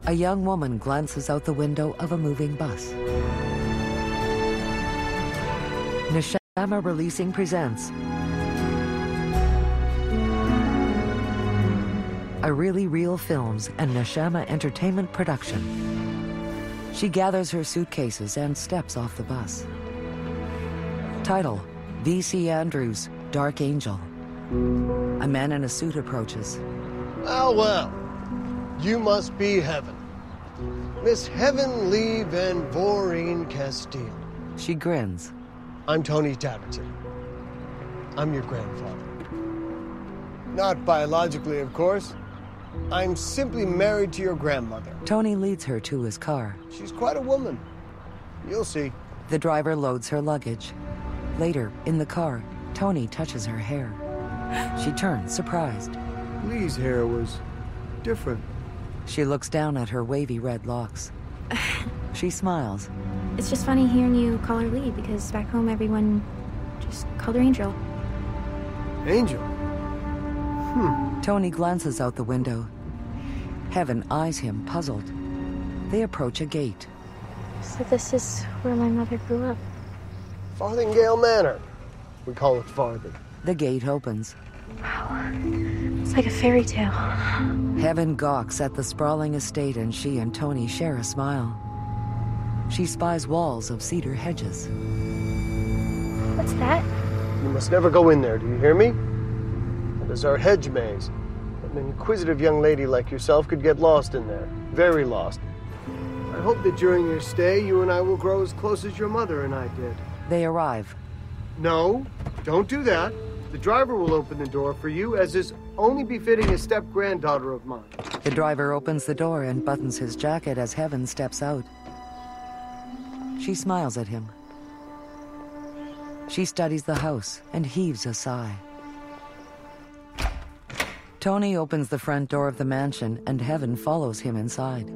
A young woman glances out the window of a moving bus. Neshama Releasing presents a Really Real Films and Neshama Entertainment production. She gathers her suitcases and steps off the bus. Title: V.C. Andrews, Dark Angel. A man in a suit approaches. Well, you must be Heaven. Miss Heaven Lee Van Voorheen Castile. She grins. I'm Tony Tatterton. I'm your grandfather. Not biologically, of course. I'm simply married to your grandmother. Tony leads her to his car. She's quite a woman. You'll see. The driver loads her luggage. Later, in the car, Tony touches her hair. She turns, surprised. Lee's hair was different. She looks down at her wavy red locks. She smiles. It's just funny hearing you call her Lee, because back home everyone just called her Angel. Angel? Tony glances out the window. Heaven eyes him, puzzled. They approach a gate. So this is where my mother grew up. Farthingale Manor. We call it Farthing. The gate opens. Wow. It's like a fairy tale. Heaven gawks at the sprawling estate, and she and Tony share a smile. She spies walls of cedar hedges. What's that? You must never go in there, do you hear me? It is our hedge maze. An inquisitive young lady like yourself could get lost in there. Very lost. I hope that during your stay, you and I will grow as close as your mother and I did. They arrive. No, don't do that. The driver will open the door for you, as is only befitting a step-granddaughter of mine. The driver opens the door and buttons his jacket as Heaven steps out. She smiles at him. She studies the house and heaves a sigh. Tony opens the front door of the mansion, and Heaven follows him inside.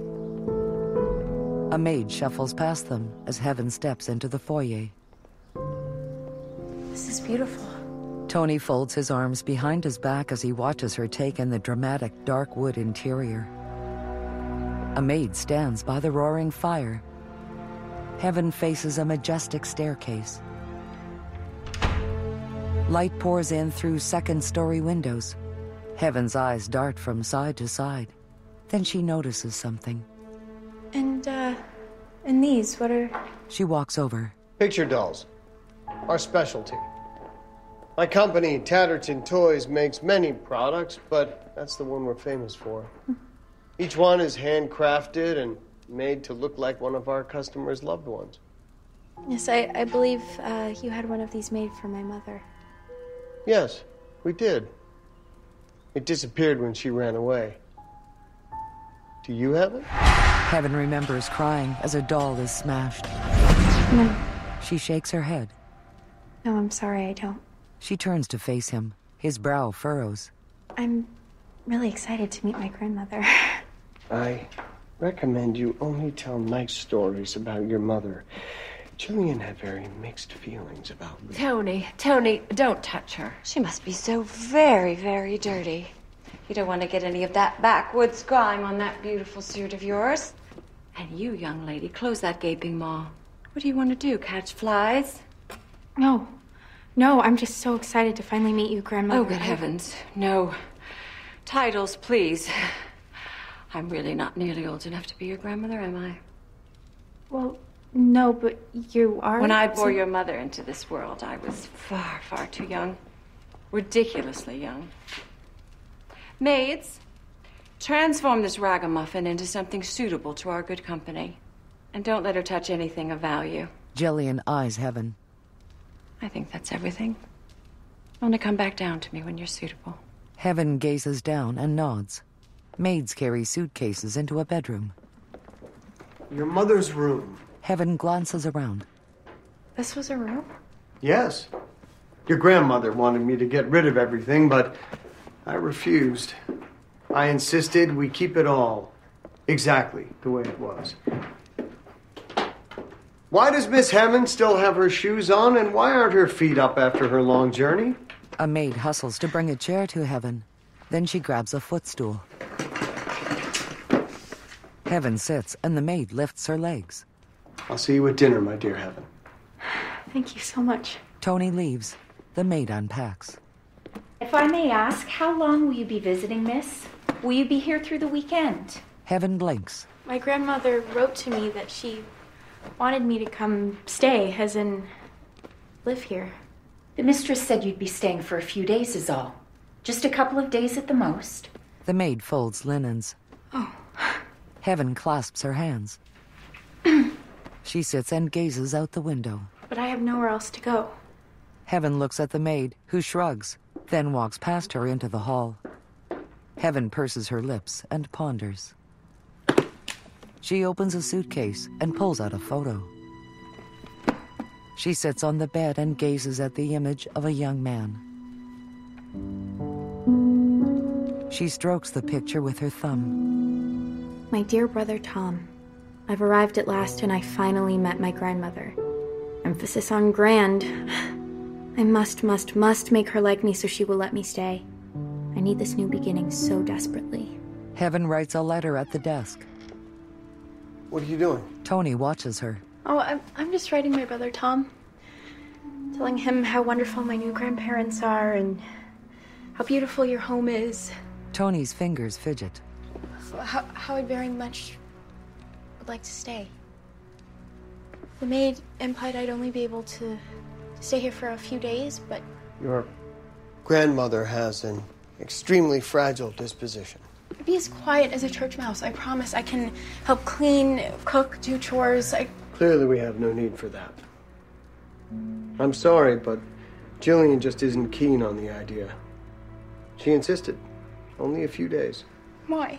A maid shuffles past them as Heaven steps into the foyer. This is beautiful. Tony folds his arms behind his back as he watches her take in the dramatic dark wood interior. A maid stands by the roaring fire. Heaven faces a majestic staircase. Light pours in through second-story windows. Heaven's eyes dart from side to side. Then she notices something. And these, what are... She walks over. Picture dolls. Our specialty. My company, Tatterton Toys, makes many products, but that's the one we're famous for. Each one is handcrafted and made to look like one of our customers' loved ones. Yes, I believe you had one of these made for my mother. Yes, we did. It disappeared when she ran away. Do you have it? Heaven remembers crying as a doll is smashed. No. She shakes her head. No, I'm sorry, I don't. She turns to face him. His brow furrows. I'm really excited to meet my grandmother. I recommend you only tell nice stories about your mother. Jillian had very mixed feelings about me. Tony, don't touch her. She must be so very, very dirty. You don't want to get any of that backwoods grime on that beautiful suit of yours. And you, young lady, close that gaping maw. What do you want to do, catch flies? No, I'm just so excited to finally meet you, Grandmother. Oh, good heavens, no. Titles, please. I'm really not nearly old enough to be your grandmother, am I? Well, no, but you are... When I bore your mother into this world, I was far, far too young. Ridiculously young. Maids, transform this ragamuffin into something suitable to our good company. And don't let her touch anything of value. Jillian eyes Heaven. I think that's everything. Only come back down to me when you're suitable. Heaven gazes down and nods. Maids carry suitcases into a bedroom. Your mother's room. Heaven glances around. This was a room? Yes. Your grandmother wanted me to get rid of everything, but I refused. I insisted we keep it all exactly the way it was. Why does Miss Hammond still have her shoes on, and why aren't her feet up after her long journey? A maid hustles to bring a chair to Heaven. Then she grabs a footstool. Heaven sits, and the maid lifts her legs. I'll see you at dinner, my dear Heaven. Thank you so much. Tony leaves. The maid unpacks. If I may ask, how long will you be visiting, miss? Will you be here through the weekend? Heaven blinks. My grandmother wrote to me that she wanted me to come stay, as in live here. The mistress said you'd be staying for a few days is all. Just a couple of days at the most. The maid folds linens. Oh. Heaven clasps her hands. She sits and gazes out the window. But I have nowhere else to go. Heaven looks at the maid, who shrugs, then walks past her into the hall. Heaven purses her lips and ponders. She opens a suitcase and pulls out a photo. She sits on the bed and gazes at the image of a young man. She strokes the picture with her thumb. My dear brother Tom, I've arrived at last and I finally met my grandmother. Emphasis on grand. I must make her like me so she will let me stay. I need this new beginning so desperately. Heaven writes a letter at the desk. What are you doing? Tony watches her. Oh, I'm just writing my brother Tom. Telling him how wonderful my new grandparents are and how beautiful your home is. Tony's fingers fidget. How I very much would like to stay. The maid implied I'd only be able to stay here for a few days, but... Your grandmother has an extremely fragile disposition. Be as quiet as a church mouse. I promise I can help clean, cook, do chores. Clearly we have no need for that. I'm sorry, but Jillian just isn't keen on the idea. She insisted. Only a few days. Why?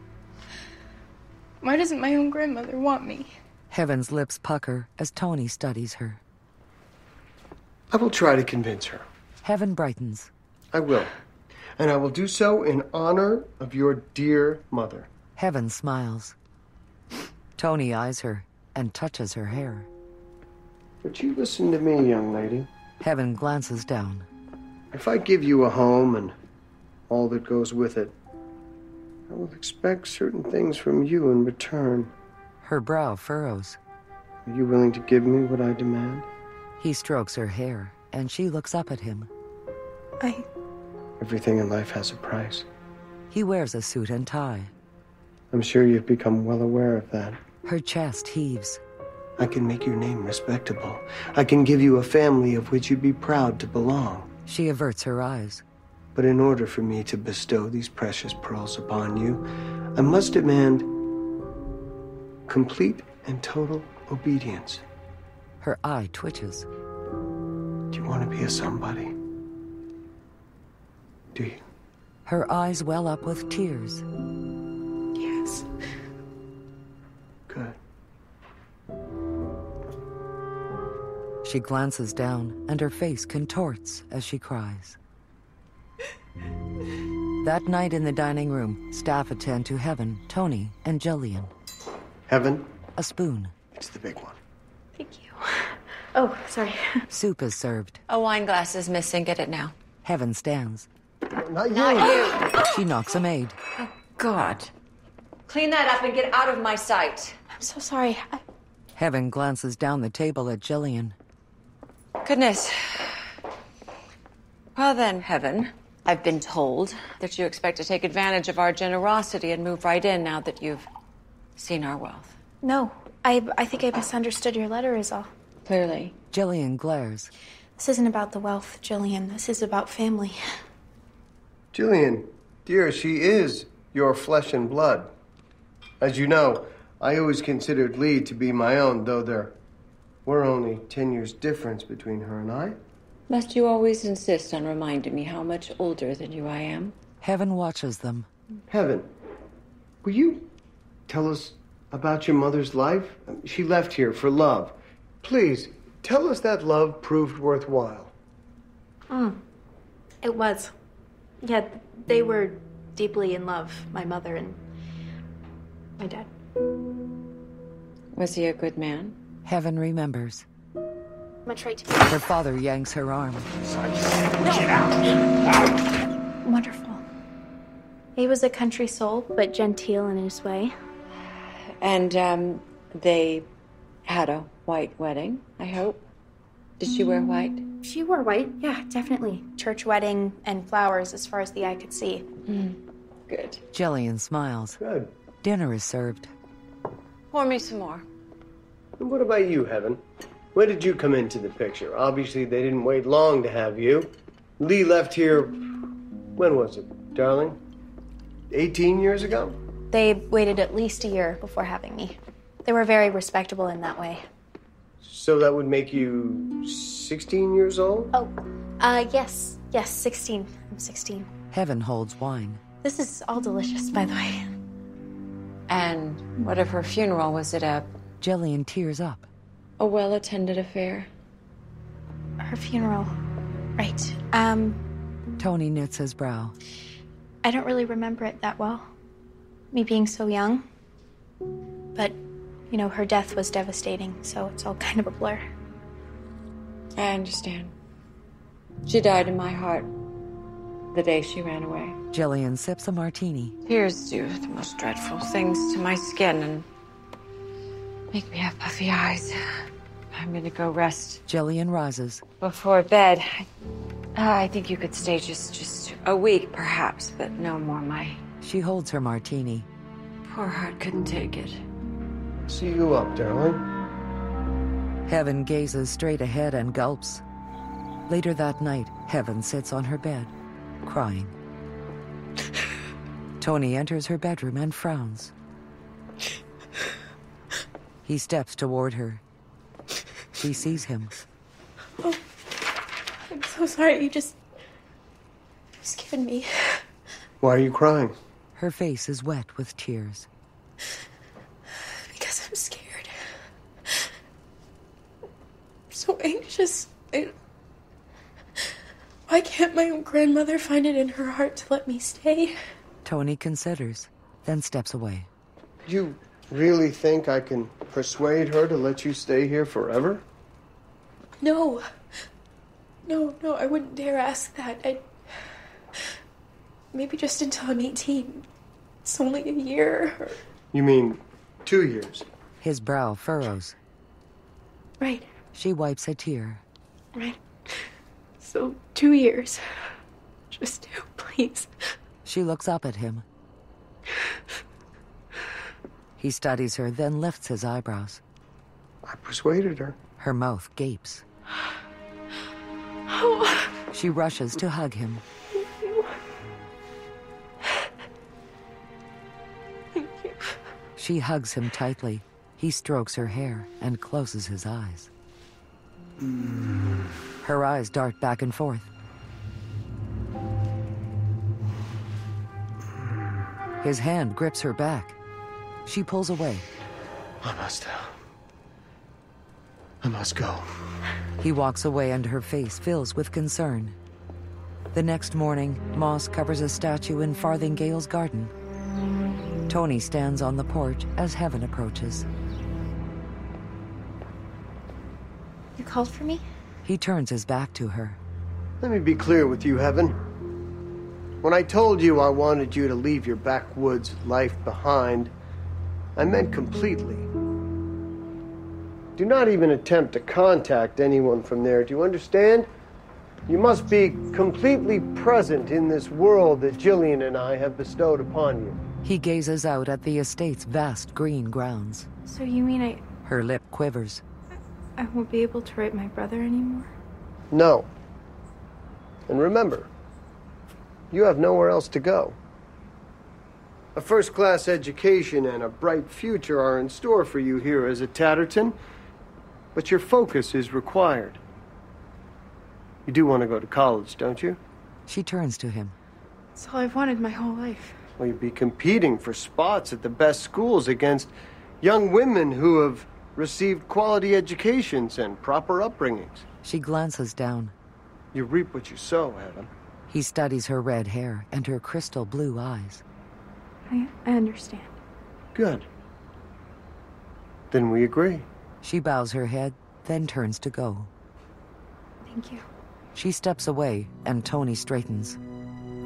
Why doesn't my own grandmother want me? Heaven's lips pucker as Tony studies her. I will try to convince her. Heaven brightens. I will. And I will do so in honor of your dear mother. Heaven smiles. Tony eyes her and touches her hair. But you listen to me, young lady. Heaven glances down. If I give you a home and all that goes with it, I will expect certain things from you in return. Her brow furrows. Are you willing to give me what I demand? He strokes her hair, and she looks up at him. Everything in life has a price. He wears a suit and tie. I'm sure you've become well aware of that. Her chest heaves. I can make your name respectable. I can give you a family of which you'd be proud to belong. She averts her eyes. But in order for me to bestow these precious pearls upon you, I must demand complete and total obedience. Her eye twitches. Do you want to be a somebody? Do you? Her eyes well up with tears. Yes. Good. She glances down, and her face contorts as she cries. That night in the dining room, staff attend to Heaven, Tony, and Jillian. Heaven? A spoon. It's the big one. Thank you. Oh, sorry. Soup is served. A wine glass is missing. Get it now. Heaven stands. Not you. Not you. She knocks a maid. Oh, God. Clean that up and get out of my sight. I'm so sorry. Heaven glances down the table at Jillian. Goodness. Well then, Heaven, I've been told that you expect to take advantage of our generosity and move right in now that you've seen our wealth. No, I think I misunderstood your letter is all. Clearly. Jillian glares. This isn't about the wealth, Jillian. This is about family. Jillian, dear, she is your flesh and blood. As you know, I always considered Lee to be my own, though there were only 10 years difference between her and I. Must you always insist on reminding me how much older than you I am? Heaven watches them. Heaven, will you tell us about your mother's life? She left here for love. Please, tell us that love proved worthwhile. It was. Yeah, they were deeply in love, my mother and my dad. Was he a good man? Heaven remembers. Much right. Her father yanks her arm. Wonderful. He was a country soul, but genteel in his way. And, they had a white wedding, I hope. Did she wear white? She wore white, yeah, definitely. Church wedding and flowers as far as the eye could see. Good. Jillian smiles. Good. Dinner is served. Pour me some more. And what about you, Heaven? When did you come into the picture? Obviously, they didn't wait long to have you. Lee left here, when was it, darling? 18 years ago? They waited at least a year before having me. They were very respectable in that way. So that would make you 16 years old? Oh, yes, 16. I'm 16. Heaven holds wine. This is all delicious, by the way. And what of her funeral? Was it a Jillian tears up. well-attended affair? Her funeral. Right. Tony knits his brow. I don't really remember it that well. Me being so young. But, you know, her death was devastating, so it's all kind of a blur. I understand. She died in my heart the day she ran away. Jillian sips a martini. Tears do the most dreadful things to my skin and make me have puffy eyes. I'm gonna go rest. Jillian rises. Before bed, I think you could stay just a week, perhaps, but no more. My She holds her martini. poor heart couldn't take it. See you up, darling. Heaven gazes straight ahead and gulps. Later that night, Heaven sits on her bed, crying. Tony enters her bedroom and frowns. He steps toward her. She sees him. Oh, I'm so sorry. You scared me. Why are you crying? Her face is wet with tears. Because I'm scared. I'm so anxious. Why can't my own grandmother find it in her heart to let me stay? Tony considers, then steps away. You really think I can persuade her to let you stay here forever? No, I wouldn't dare ask that. Maybe just until I'm 18. It's only a year. You mean 2 years? His brow furrows. Right, She wipes a tear. right. So 2 years. Just 2, please. She looks up at him. He studies her, then lifts his eyebrows. I persuaded her. Her mouth gapes. Oh, She rushes to hug him. thank you. She hugs him tightly. He strokes her hair and closes his eyes. Her eyes dart back and forth. His hand grips her back. She pulls away. I must go. He walks away and her face fills with concern. The next morning, moss covers a statue in Farthingale's garden. Tony stands on the porch as Heaven approaches. You called for me? He turns his back to her. Let me be clear with you, Heaven. When I told you I wanted you to leave your backwoods life behind, I meant completely. Do not even attempt to contact anyone from there, do you understand? You must be completely present in this world that Jillian and I have bestowed upon you. He gazes out at the estate's vast green grounds. So you mean Her lip quivers. I won't be able to write my brother anymore? No. And remember, you have nowhere else to go. A first-class education and a bright future are in store for you here as a Tatterton, but your focus is required. You do want to go to college, don't you? She turns to him. It's all I've wanted my whole life. Well, you'd be competing for spots at the best schools against young women who have received quality educations and proper upbringings. She glances down. You reap what you sow, Heaven. He studies her red hair and her crystal blue eyes. I understand. Good. Then we agree. She bows her head, then turns to go. Thank you. She steps away, and Tony straightens.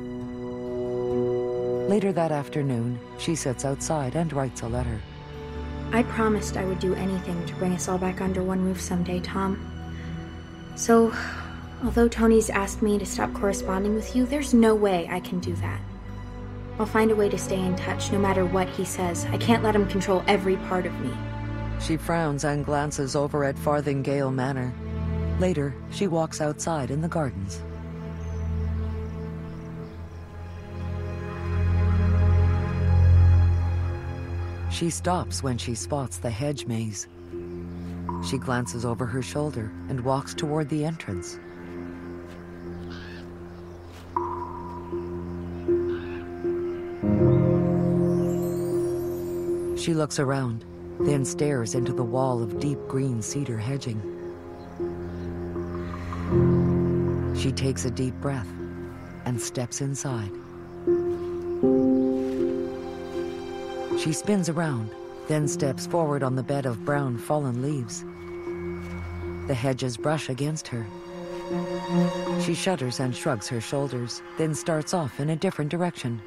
Later that afternoon, she sits outside and writes a letter. I promised I would do anything to bring us all back under one roof someday, Tom. So, although Tony's asked me to stop corresponding with you, there's no way I can do that. I'll find a way to stay in touch, no matter what he says. I can't let him control every part of me. She frowns and glances over at Farthingale Manor. Later, she walks outside in the gardens. She stops when she spots the hedge maze. She glances over her shoulder and walks toward the entrance. She looks around, then stares into the wall of deep green cedar hedging. She takes a deep breath and steps inside. She spins around, then steps forward on the bed of brown fallen leaves. The hedges brush against her. She shudders and shrugs her shoulders, then starts off in a different direction.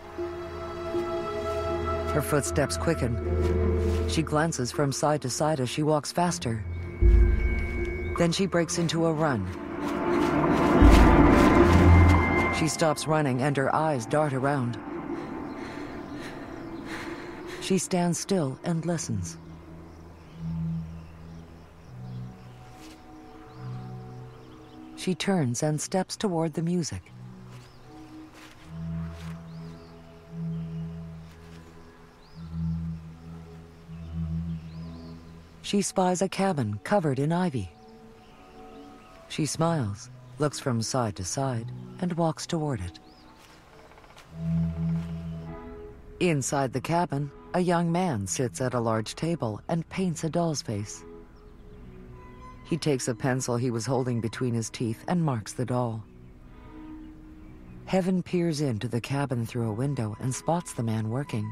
Her footsteps quicken. She glances from side to side as she walks faster. Then she breaks into a run. She stops running and her eyes dart around. She stands still and listens. She turns and steps toward the music. She spies a cabin covered in ivy. She smiles, looks from side to side, and walks toward it. Inside the cabin, a young man sits at a large table and paints a doll's face. He takes a pencil he was holding between his teeth and marks the doll. Heaven peers into the cabin through a window and spots the man working.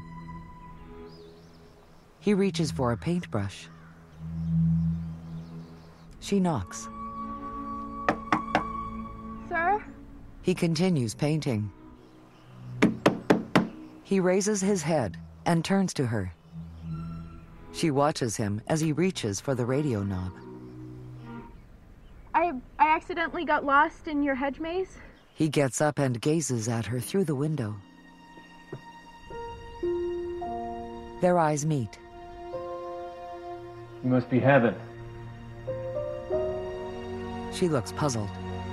He reaches for a paintbrush. She knocks. Sir? He continues painting. He raises his head and turns to her. She watches him as he reaches for the radio knob. I accidentally got lost in your hedge maze. He gets up and gazes at her through the window. Their eyes meet. You must be Heaven. She looks puzzled.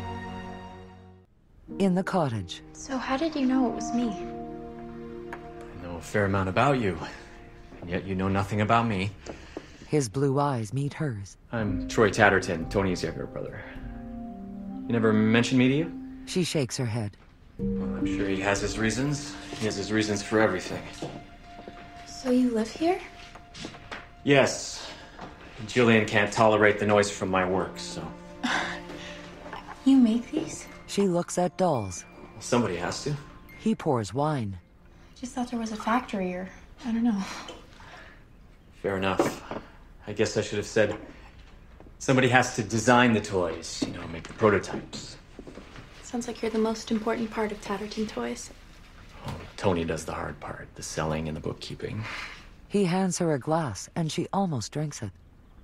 In the cottage. So how did you know it was me? I know a fair amount about you, and yet you know nothing about me. His blue eyes meet hers. I'm Troy Tatterton, Tony's younger brother. You never mentioned me to you? She shakes her head. Well, I'm sure he has his reasons. He has his reasons for everything. So you live here? Yes. Jillian can't tolerate the noise from my work, so... You make these? She looks at dolls. Well, somebody has to. He pours wine. Just thought there was a factory or... I don't know. Fair enough. I guess I should have said... Somebody has to design the toys, you know, make the prototypes. Sounds like you're the most important part of Tatterton Toys. Oh, Tony does the hard part, the selling and the bookkeeping. He hands her a glass, and she almost drinks it.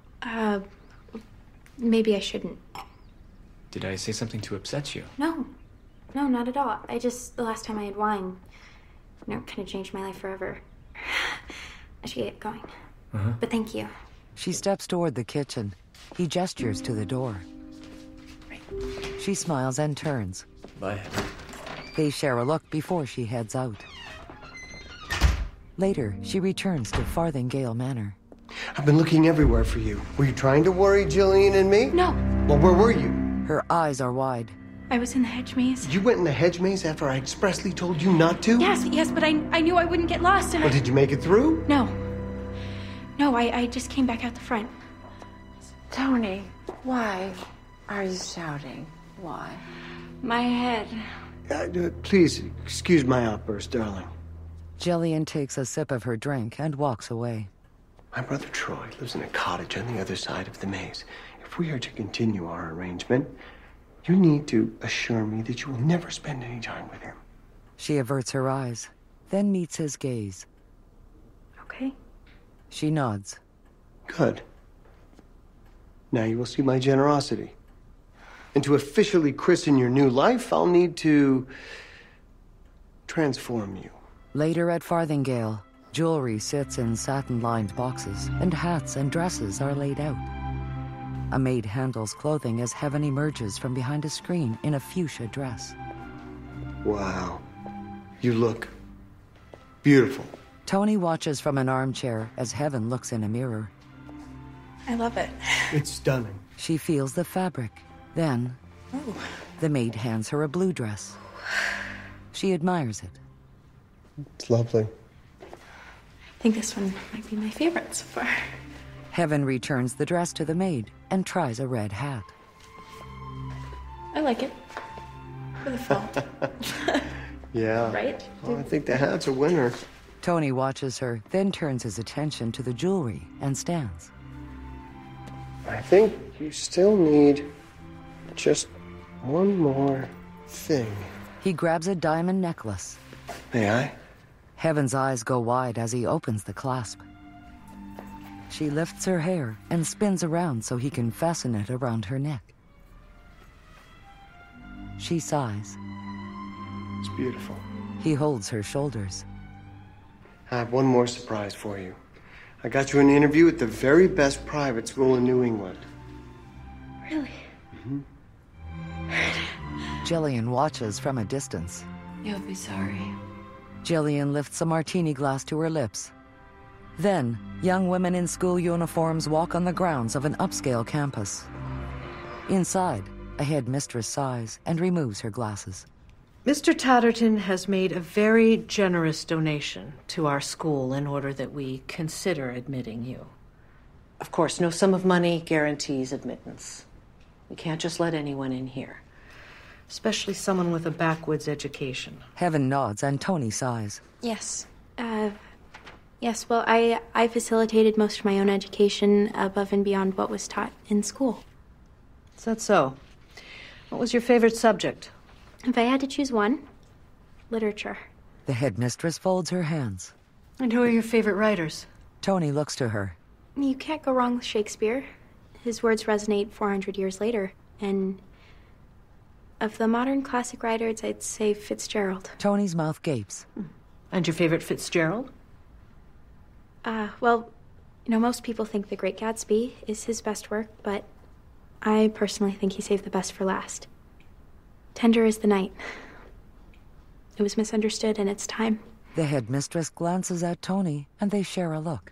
Maybe I shouldn't. Did I say something to upset you? No, not at all. The last time I had wine, kind of changed my life forever. I should get going. But thank you. She steps toward the kitchen. He gestures to the door. Right. She smiles and turns. Bye. They share a look before she heads out. Later, she returns to Farthingale Manor. I've been looking everywhere for you. Were you trying to worry Jillian and me? No. Well, where were you? Her eyes are wide. I was in the hedge maze. You went in the hedge maze after I expressly told you not to? Yes, but I knew I wouldn't get lost and Well, did you make it through? No, I just came back out the front. Tony, why are you shouting? Why? My head. Please, excuse my outburst, darling. Jillian takes a sip of her drink and walks away. My brother Troy lives in a cottage on the other side of the maze. If we are to continue our arrangement, you need to assure me that you will never spend any time with him. She averts her eyes, then meets his gaze. Okay. She nods. Good. Now you will see my generosity. And to officially christen your new life, I'll need to transform you. Later at Farthingale, jewelry sits in satin-lined boxes, and hats and dresses are laid out. A maid handles clothing as Heaven emerges from behind a screen in a fuchsia dress. Wow. You look beautiful. Tony watches from an armchair as Heaven looks in a mirror. I love it. It's stunning. She feels the fabric. Then, the maid hands her a blue dress. She admires it. It's lovely. I think this one might be my favorite so far. Heaven returns the dress to the maid and tries a red hat. I like it. For the fall. Yeah. Right? Oh, I think the hat's a winner. Tony watches her, then turns his attention to the jewelry and stands. I think you still need just one more thing. He grabs a diamond necklace. May I? Heaven's eyes go wide as he opens the clasp. She lifts her hair and spins around so he can fasten it around her neck. She sighs. It's beautiful. He holds her shoulders. I have one more surprise for you. I got you an interview at the very best private school in New England. Really? Jillian watches from a distance. You'll be sorry. Jillian lifts a martini glass to her lips. Then, young women in school uniforms walk on the grounds of an upscale campus. Inside, a headmistress sighs and removes her glasses. Mr. Tatterton has made a very generous donation to our school in order that we consider admitting you. Of course, no sum of money guarantees admittance. We can't just let anyone in here, especially someone with a backwoods education. Heaven nods and Tony sighs. Yes. Yes, well, I facilitated most of my own education above and beyond what was taught in school. Is that so? What was your favorite subject? If I had to choose one, literature. The headmistress folds her hands. And who are your favorite writers? Tony looks to her. You can't go wrong with Shakespeare. His words resonate 400 years later. And of the modern classic writers, I'd say Fitzgerald. Tony's mouth gapes. And your favorite Fitzgerald? Well, most people think The Great Gatsby is his best work, but I personally think he saved the best for last. Tender as the night. It was misunderstood in its time. The headmistress glances at Tony, and they share a look.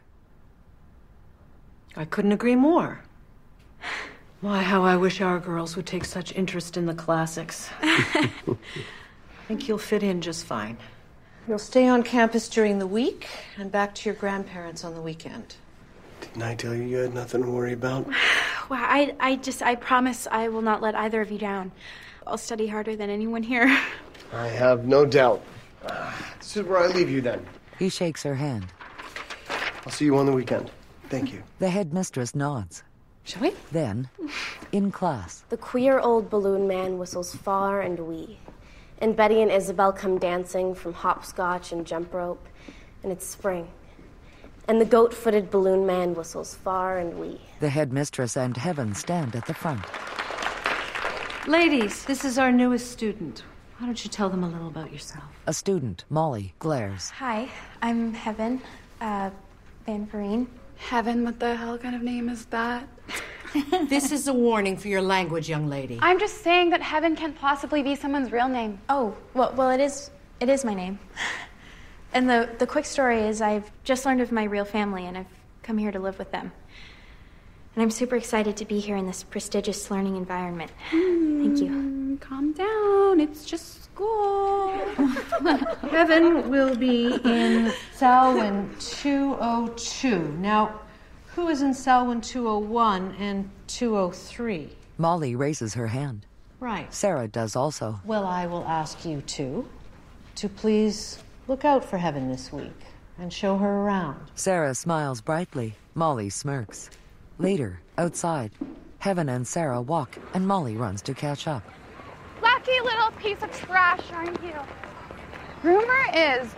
I couldn't agree more. Why, how I wish our girls would take such interest in the classics. I think you'll fit in just fine. You'll stay on campus during the week and back to your grandparents on the weekend. Didn't I tell you you had nothing to worry about? Well, I promise I will not let either of you down. I'll study harder than anyone here. I have no doubt. This is where I leave you then. He shakes her hand. I'll see you on the weekend. Thank you. The headmistress nods. Shall we? Then, in class. The queer old balloon man whistles far and wee. And Betty and Isabel come dancing from hopscotch and jump rope. And it's spring. And the goat-footed balloon man whistles far and wee. The headmistress and Heaven stand at the front. Ladies, this is our newest student. Why don't you tell them a little about yourself? A student, Molly, glares. Hi, I'm Heaven, Van Vereen. Heaven, what the hell kind of name is that? This is a warning for your language, young lady. I'm just saying that Heaven can't possibly be someone's real name. Oh, well, it is my name. And the quick story is I've just learned of my real family, and I've come here to live with them. And I'm super excited to be here in this prestigious learning environment. Thank you. Calm down. It's just school. Heaven will be in Selwyn 202. Now, who is in Selwyn 201 and 203? Molly raises her hand. Right. Sarah does also. Well, I will ask you two to please look out for Heaven this week and show her around. Sarah smiles brightly. Molly smirks. Later, outside, Heaven and Sarah walk, and Molly runs to catch up. Lucky little piece of trash, aren't you? Rumor is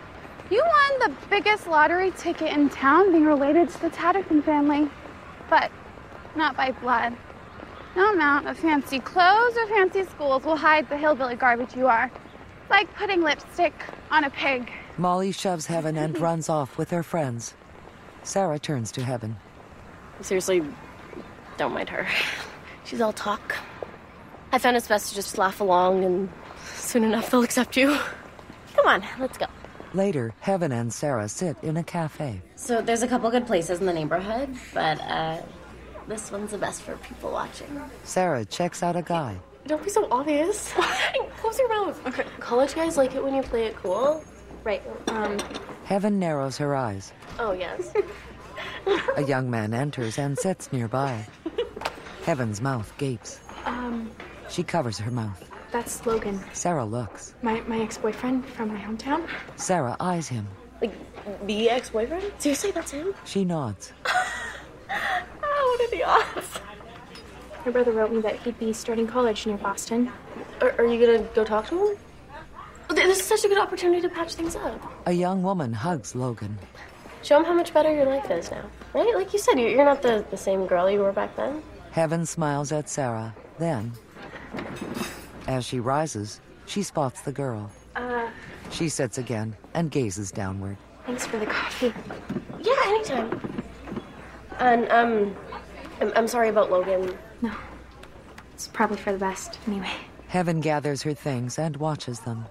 You won the biggest lottery ticket in town being related to the Tatterton family. But not by blood. No amount of fancy clothes or fancy schools will hide the hillbilly garbage you are. It's like putting lipstick on a pig. Molly shoves Heaven and runs off with her friends. Sarah turns to Heaven. Seriously, don't mind her. She's all talk. I found it's best to just laugh along, and soon enough they'll accept you. Come on, let's go. Later, Heaven and Sarah sit in a cafe. So there's a couple good places in the neighborhood, but this one's the best for people watching. Sarah checks out a guy. Don't be so obvious. Close your mouth. Okay. College guys like it when you play it cool. Right, Heaven narrows her eyes. Oh, yes. A young man enters and sits nearby. Heaven's mouth gapes. She covers her mouth. That's Logan. Sarah looks. My ex-boyfriend from my hometown. Sarah eyes him. Like, the ex-boyfriend? Seriously, that's him? She nods. What are the odds? My brother wrote me that he'd be starting college near Boston. Are you gonna go talk to him? This is such a good opportunity to patch things up. A young woman hugs Logan. Show him how much better your life is now, right? Like you said, you're not the same girl you were back then. Heaven smiles at Sarah. Then, as she rises, she spots the girl. She sits again and gazes downward. Thanks for the coffee. Yeah, anytime. And, I'm sorry about Logan. No. It's probably for the best, anyway. Heaven gathers her things and watches them.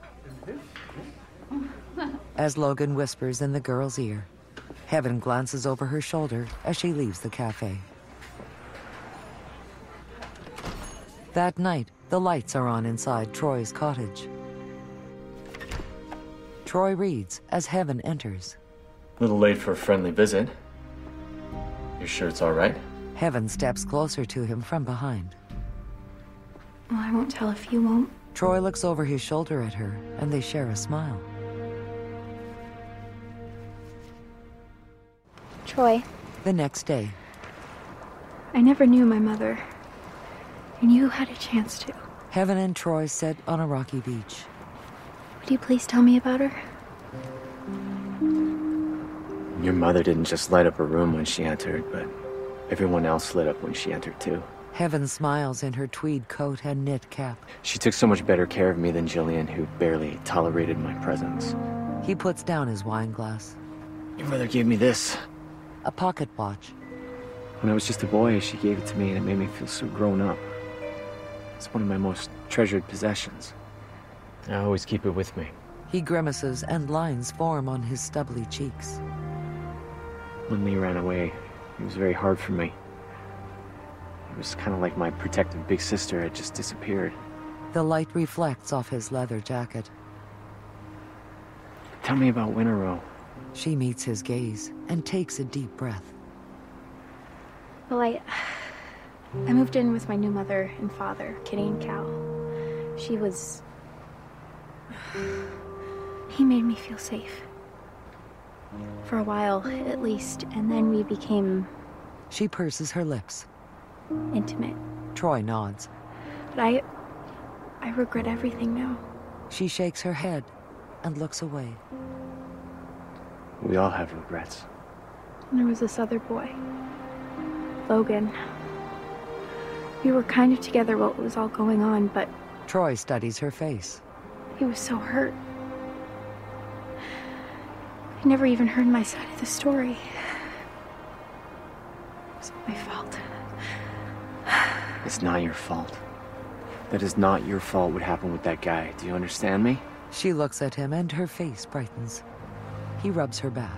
As Logan whispers in the girl's ear, Heaven glances over her shoulder as she leaves the cafe. That night, the lights are on inside Troy's cottage. Troy reads as Heaven enters. A little late for a friendly visit. You sure it's all right? Heaven steps closer to him from behind. Well, I won't tell if you won't. Troy looks over his shoulder at her, and they share a smile. Troy. The next day. I never knew my mother. And you had a chance to. Heaven and Troy sit on a rocky beach. Would you please tell me about her? Your mother didn't just light up her room when she entered, but everyone else lit up when she entered too. Heaven smiles in her tweed coat and knit cap. She took so much better care of me than Jillian, who barely tolerated my presence. He puts down his wine glass. Your mother gave me this. A pocket watch. When I was just a boy, she gave it to me and it made me feel so grown up. It's one of my most treasured possessions. I always keep it with me. He grimaces and lines form on his stubbly cheeks. When Lee ran away, it was very hard for me. It was kind of like my protective big sister had just disappeared. The light reflects off his leather jacket. Tell me about Winter Row. She meets his gaze and takes a deep breath. Well, I moved in with my new mother and father, Kitty and Cal. She was... He made me feel safe. For a while, at least, and then we became... She purses her lips. Intimate. Troy nods. But I regret everything now. She shakes her head and looks away. We all have regrets. And there was this other boy, Logan. We were kind of together while it was all going on, but... Troy studies her face. He was so hurt. I never even heard my side of the story. It was my fault. It's not your fault. That is not your fault what happened with that guy. Do you understand me? She looks at him and her face brightens. He rubs her back.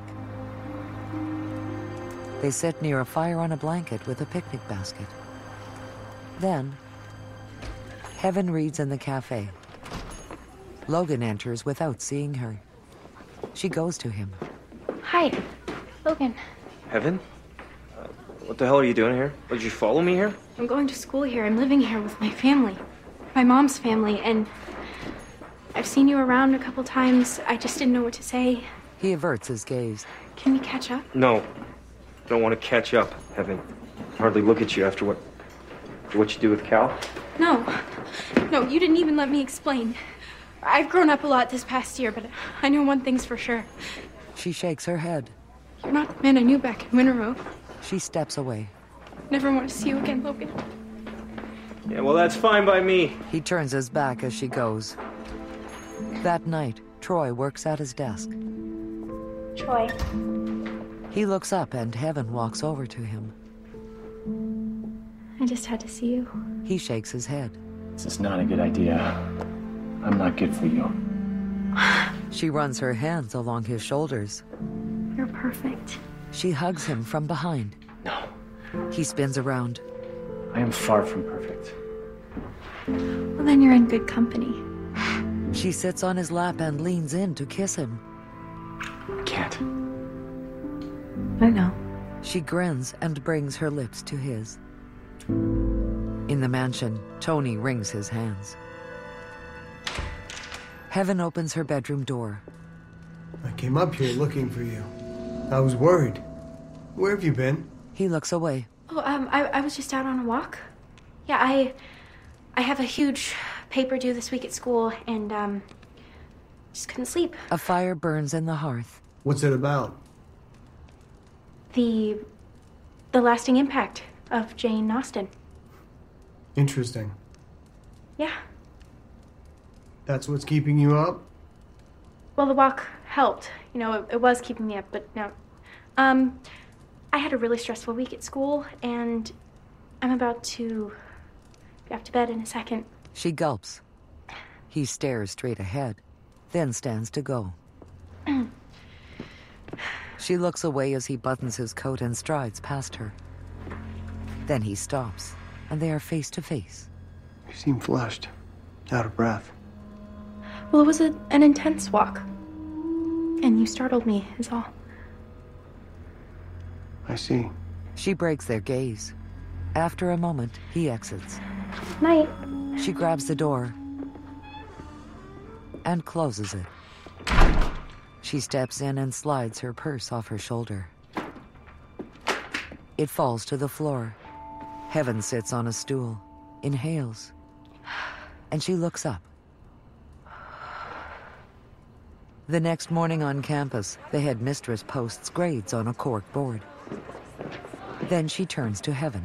They sit near a fire on a blanket with a picnic basket. Then, Heaven reads in the cafe. Logan enters without seeing her. She goes to him. Hi, Logan. Heaven? What the hell are you doing here? Did you follow me here? I'm going to school here. I'm living here with my family. My mom's family, and I've seen you around a couple times. I just didn't know what to say. He averts his gaze. Can we catch up? No. Don't want to catch up, Heaven. Hardly look at you after what you do with Cal. No, you didn't even let me explain. I've grown up a lot this past year, but I know one thing's for sure. She shakes her head. You're not the man I knew back in Winter. She steps away. Never want to see you again, Logan. Yeah, well, that's fine by me. He turns his back as she goes. That night, Troy works at his desk. Troy. He looks up and Heaven walks over to him. I just had to see you. He shakes his head. This is not a good idea. I'm not good for you. She runs her hands along his shoulders. You're perfect. She hugs him from behind. No. He spins around. I am far from perfect. Well, then you're in good company. She sits on his lap and leans in to kiss him. I can't. I know. She grins and brings her lips to his. In the mansion, Tony wrings his hands. Heaven opens her bedroom door. I came up here looking for you. I was worried. Where have you been? He looks away. Oh, I was just out on a walk. Yeah, I have a huge paper due this week at school, and, just couldn't sleep. A fire burns in the hearth. What's it about? The lasting impact of Jane Austen. Interesting. Yeah. That's what's keeping you up? Well, the walk helped. You know, it was keeping me up, but no. I had a really stressful week at school, and I'm about to go off to bed in a second. She gulps. He stares straight ahead, then stands to go. She looks away as he buttons his coat and strides past her. Then he stops, and they are face to face. You seem flushed, out of breath. Well, it was an intense walk. And you startled me, is all. I see. She breaks their gaze. After a moment, he exits. Night. She grabs the door and closes it. She steps in and slides her purse off her shoulder. It falls to the floor. Heaven sits on a stool, inhales, and she looks up. The next morning on campus, the headmistress posts grades on a cork board. Then she turns to Heaven.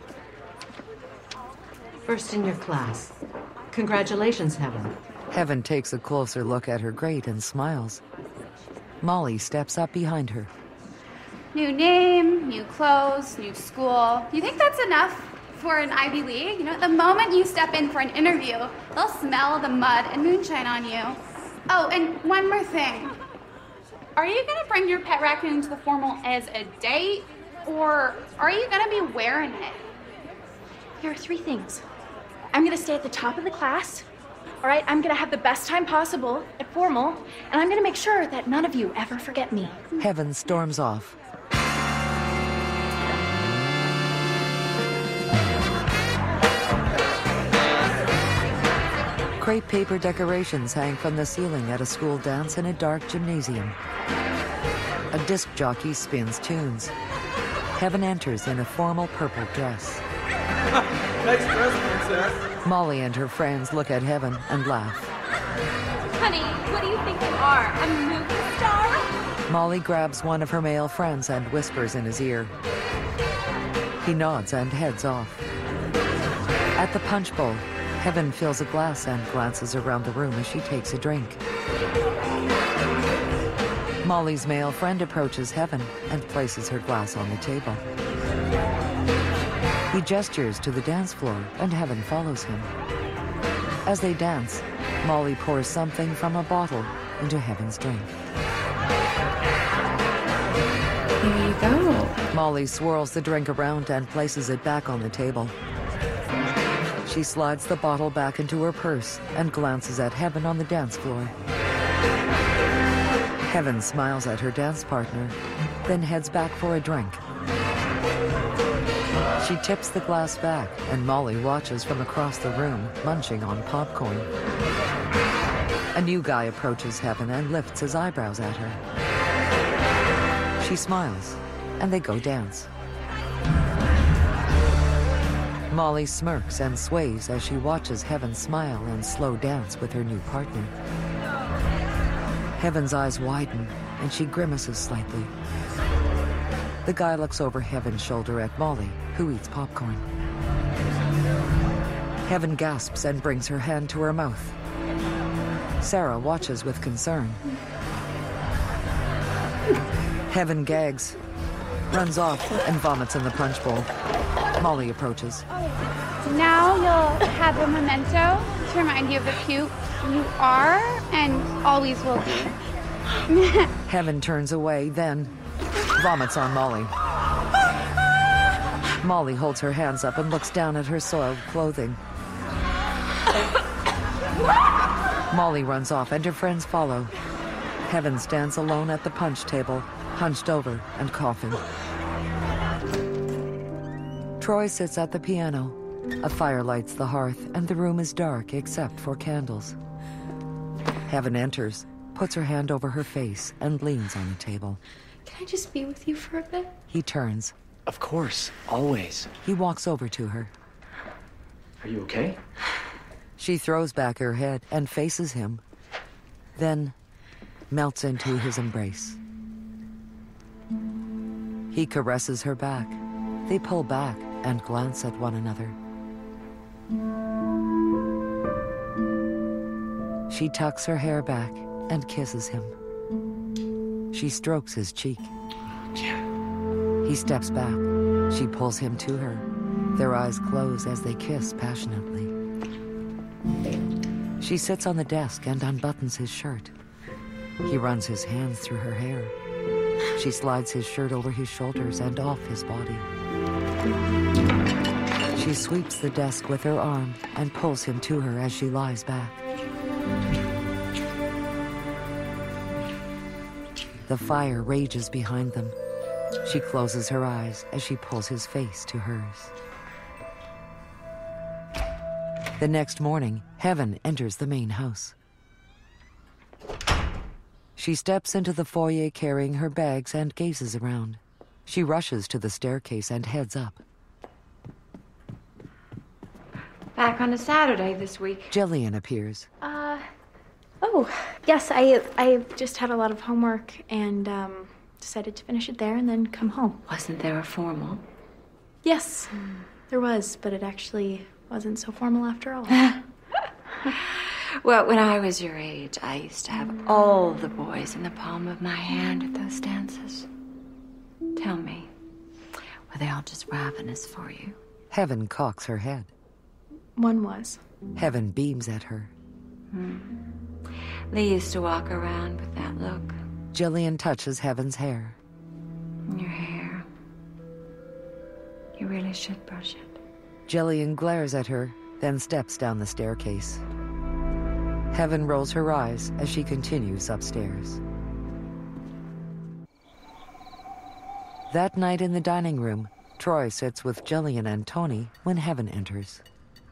First in your class. Congratulations, Heaven. Heaven takes a closer look at her grade and smiles. Molly steps up behind her. New name, new clothes, new school. You think that's enough for an Ivy League? You know, the moment you step in for an interview, they'll smell the mud and moonshine on you. Oh, and one more thing. Are you gonna bring your pet raccoon to the formal as a date, or are you gonna be wearing it? There are three things. I'm gonna stay at the top of the class. All right, I'm gonna have the best time possible at formal, and I'm gonna make sure that none of you ever forget me. Heaven storms off. Crepe paper decorations hang from the ceiling at a school dance in a dark gymnasium. A disc jockey spins tunes. Heaven enters in a formal purple dress. Nice dress, princess. Molly and her friends look at Heaven and laugh. Honey, what do you think you are, a movie star? Molly grabs one of her male friends and whispers in his ear. He nods and heads off. At the punch bowl, Heaven fills a glass and glances around the room as she takes a drink. Molly's male friend approaches Heaven and places her glass on the table. He gestures to the dance floor, and Heaven follows him. As they dance, Molly pours something from a bottle into Heaven's drink. Here you go. Molly swirls the drink around and places it back on the table. She slides the bottle back into her purse and glances at Heaven on the dance floor. Heaven smiles at her dance partner, then heads back for a drink. She tips the glass back, and Molly watches from across the room, munching on popcorn. A new guy approaches Heaven and lifts his eyebrows at her. She smiles, and they go dance. Molly smirks and sways as she watches Heaven smile and slow dance with her new partner. Heaven's eyes widen, and she grimaces slightly. The guy looks over Heaven's shoulder at Molly, who eats popcorn. Heaven gasps and brings her hand to her mouth. Sarah watches with concern. Heaven gags, runs off, and vomits in the punch bowl. Molly approaches. Now you'll have a memento to remind you of the puke you are and always will be. Heaven turns away, then vomits on Molly. Molly holds her hands up and looks down at her soiled clothing. Molly runs off and her friends follow. Heaven stands alone at the punch table, hunched over and coughing. Troy sits at the piano. A fire lights the hearth, and the room is dark except for candles. Heaven enters, puts her hand over her face, and leans on the table. Can I just be with you for a bit? He turns. Of course, always. He walks over to her. Are you okay? She throws back her head and faces him, then melts into his embrace. He caresses her back. They pull back and glance at one another. She tucks her hair back and kisses him. She strokes his cheek. He steps back. She pulls him to her. Their eyes close as they kiss passionately. She sits on the desk and unbuttons his shirt. He runs his hands through her hair. She slides his shirt over his shoulders and off his body. She sweeps the desk with her arm and pulls him to her as she lies back. The fire rages behind them. She closes her eyes as she pulls his face to hers. The next morning, Heaven enters the main house. She steps into the foyer carrying her bags and gazes around. She rushes to the staircase and heads up. Back on a Saturday this week. Jillian appears. Oh, yes, I just had a lot of homework and decided to finish it there and then come home. Wasn't there a formal? Yes, there was, but it actually wasn't so formal after all. Well, when I was your age, I used to have all the boys in the palm of my hand at those dances. Tell me, were they all just ravenous for you? Heaven cocks her head. One was. Heaven beams at her. Lee used to walk around with that look. Jillian touches Heaven's hair. Your hair. You really should brush it. Jillian glares at her, then steps down the staircase. Heaven rolls her eyes as she continues upstairs. That night in the dining room, Troy sits with Jillian and Tony when Heaven enters.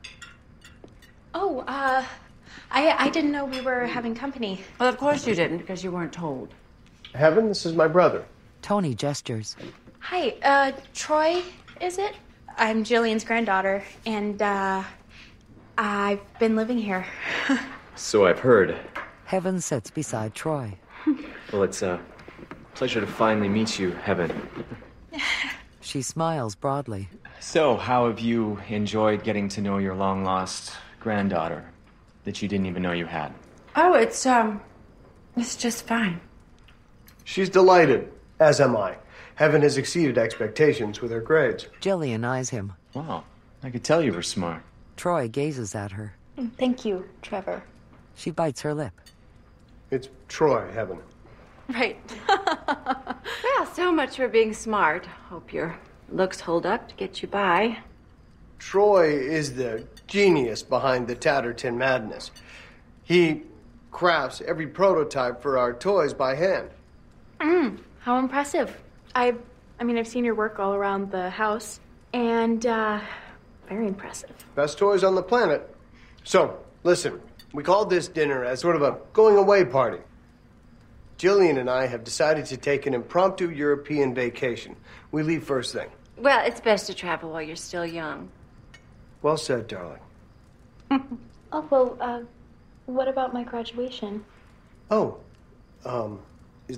Oh, I didn't know we were having company. Well, of course you didn't, because you weren't told. Heaven, this is my brother. Tony gestures. Hi, Troy, is it? I'm Jillian's granddaughter, and, I've been living here. So I've heard. Heaven sits beside Troy. Well, it's a pleasure to finally meet you, Heaven. She smiles broadly. So, how have you enjoyed getting to know your long-lost granddaughter that you didn't even know you had? Oh, it's just fine. She's delighted, as am I. Heaven has exceeded expectations with her grades. Jillian eyes him. Wow, I could tell you were smart. Troy gazes at her. Thank you, Trevor. She bites her lip. It's Troy, Heaven. Right. Well, so much for being smart. Hope your looks hold up to get you by. Troy is the genius behind the Tatterton madness. He crafts every prototype for our toys by hand. How impressive. I've seen your work all around the house, and, very impressive. Best toys on the planet. So, listen, we called this dinner as sort of a going-away party. Jillian and I have decided to take an impromptu European vacation. We leave first thing. Well, it's best to travel while you're still young. Well said, darling. Oh, well, what about my graduation? Oh, is that a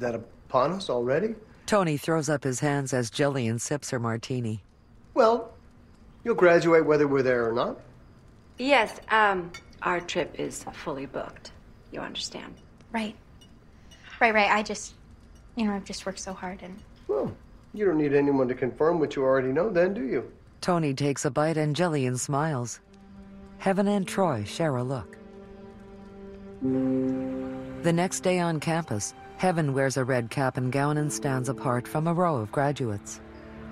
upon us already? Tony throws up his hands as Jillian sips her martini. Well, you'll graduate whether we're there or not. Yes, our trip is fully booked. You understand? Right. Right. I just, I've just worked so hard and... Well, you don't need anyone to confirm what you already know then, do you? Tony takes a bite and Jillian smiles. Heaven and Troy share a look. The next day on campus, Heaven wears a red cap and gown and stands apart from a row of graduates.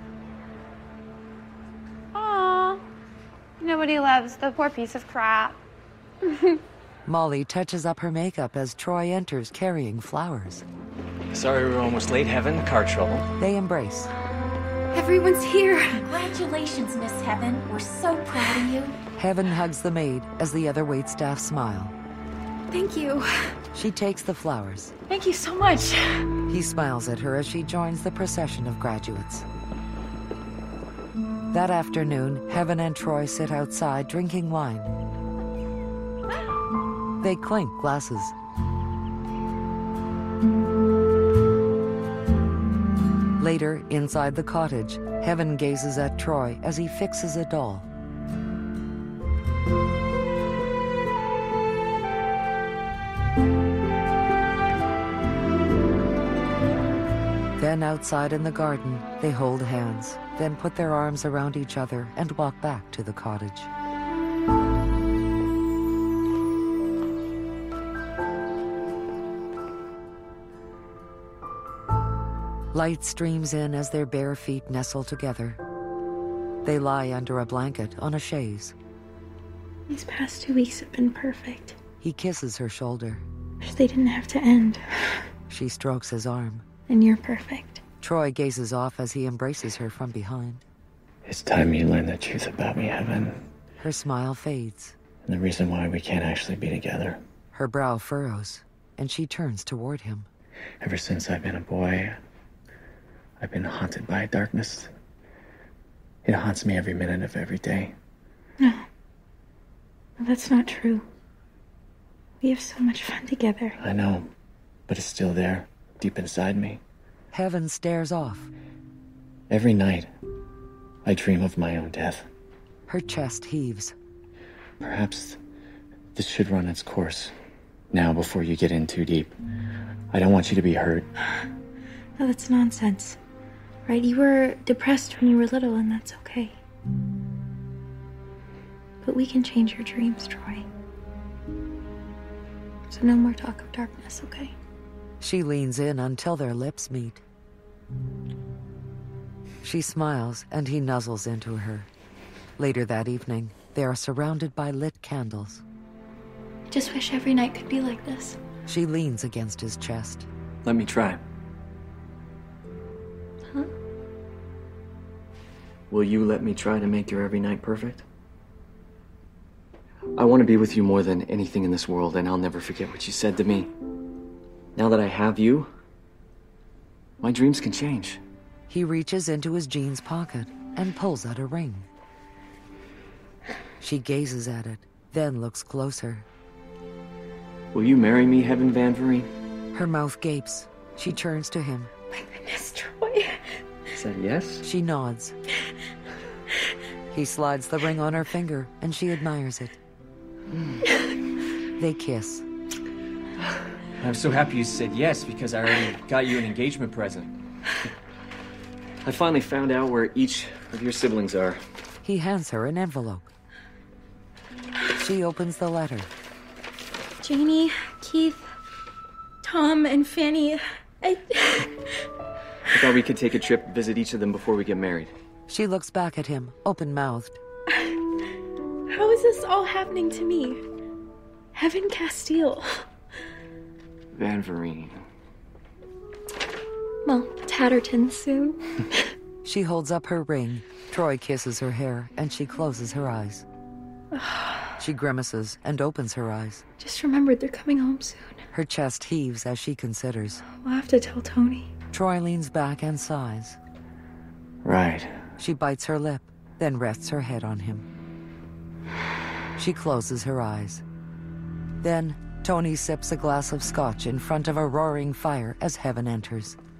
Aww. Nobody loves the poor piece of crap. Molly touches up her makeup as Troy enters carrying flowers. Sorry we were almost late, Heaven. Car trouble. They embrace. Everyone's here. Congratulations, Miss Heaven. We're so proud of you. Heaven hugs the maid as the other waitstaff smile. Thank you. She takes the flowers. Thank you so much. He smiles at her as she joins the procession of graduates. That afternoon, Heaven and Troy sit outside drinking wine. They clink glasses. Later, inside the cottage, Heaven gazes at Troy as he fixes a doll. Then outside in the garden, they hold hands, then put their arms around each other and walk back to the cottage. Light streams in as their bare feet nestle together. They lie under a blanket on a chaise. These past 2 weeks have been perfect. He kisses her shoulder. Wish they didn't have to end. She strokes his arm. And you're perfect. Troy gazes off as he embraces her from behind. It's time you learn the truth about me, Heaven. Her smile fades. And the reason why we can't actually be together. Her brow furrows, and she turns toward him. Ever since I've been a boy, I've been haunted by a darkness. It haunts me every minute of every day. No. That's not true. We have so much fun together. I know, but it's still there, deep inside me. Heaven stares off. Every night, I dream of my own death. Her chest heaves. Perhaps this should run its course now before you get in too deep. I don't want you to be hurt. No, that's nonsense. Right, you were depressed when you were little, and that's okay. But we can change your dreams, Troy. So no more talk of darkness, okay? She leans in until their lips meet. She smiles, and he nuzzles into her. Later that evening, they are surrounded by lit candles. I just wish every night could be like this. She leans against his chest. Let me try. Huh? Will you let me try to make your every night perfect? I want to be with you more than anything in this world, and I'll never forget what you said to me. Now that I have you, my dreams can change. He reaches into his jeans pocket and pulls out a ring. She gazes at it, then looks closer. Will you marry me, Heaven Van Vereen? Her mouth gapes. She turns to him. My goodness, Troy. Is that yes? She nods. He slides the ring on her finger, and she admires it. They kiss. I'm so happy you said yes, because I already got you an engagement present. I finally found out where each of your siblings are. He hands her an envelope. She opens the letter. Janie, Keith, Tom, and Fanny, I thought we could take a trip, visit each of them before we get married. She looks back at him, open-mouthed. How is this all happening to me? Heaven Castile. Van Vereen. Well, Tatterton soon. She holds up her ring. Troy kisses her hair, and she closes her eyes. She grimaces and opens her eyes. Just remembered they're coming home soon. Her chest heaves as she considers. We'll have to tell Tony. Troy leans back and sighs. Right. She bites her lip, then rests her head on him. She closes her eyes. Then, Tony sips a glass of scotch in front of a roaring fire as Heaven enters.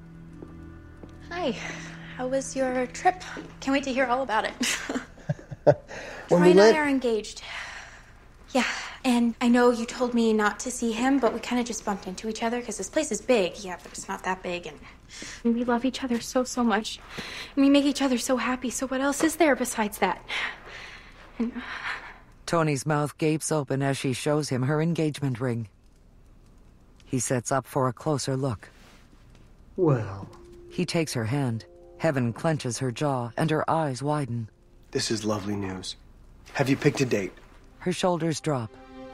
Hi. How was your trip? Can't wait to hear all about it. When Troy we and land- I are engaged. Yeah, and I know you told me not to see him, but we kind of just bumped into each other because this place is big. Yeah, but it's not that big, and we love each other so much. And we make each other so happy, so what else is there besides that? And... Tony's mouth gapes open as she shows him her engagement ring. He sets up for a closer look. Well... He takes her hand. Heaven clenches her jaw, and her eyes widen. This is lovely news. Have you picked a date? Her shoulders drop.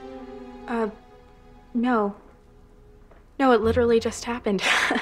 No. No, it literally just happened.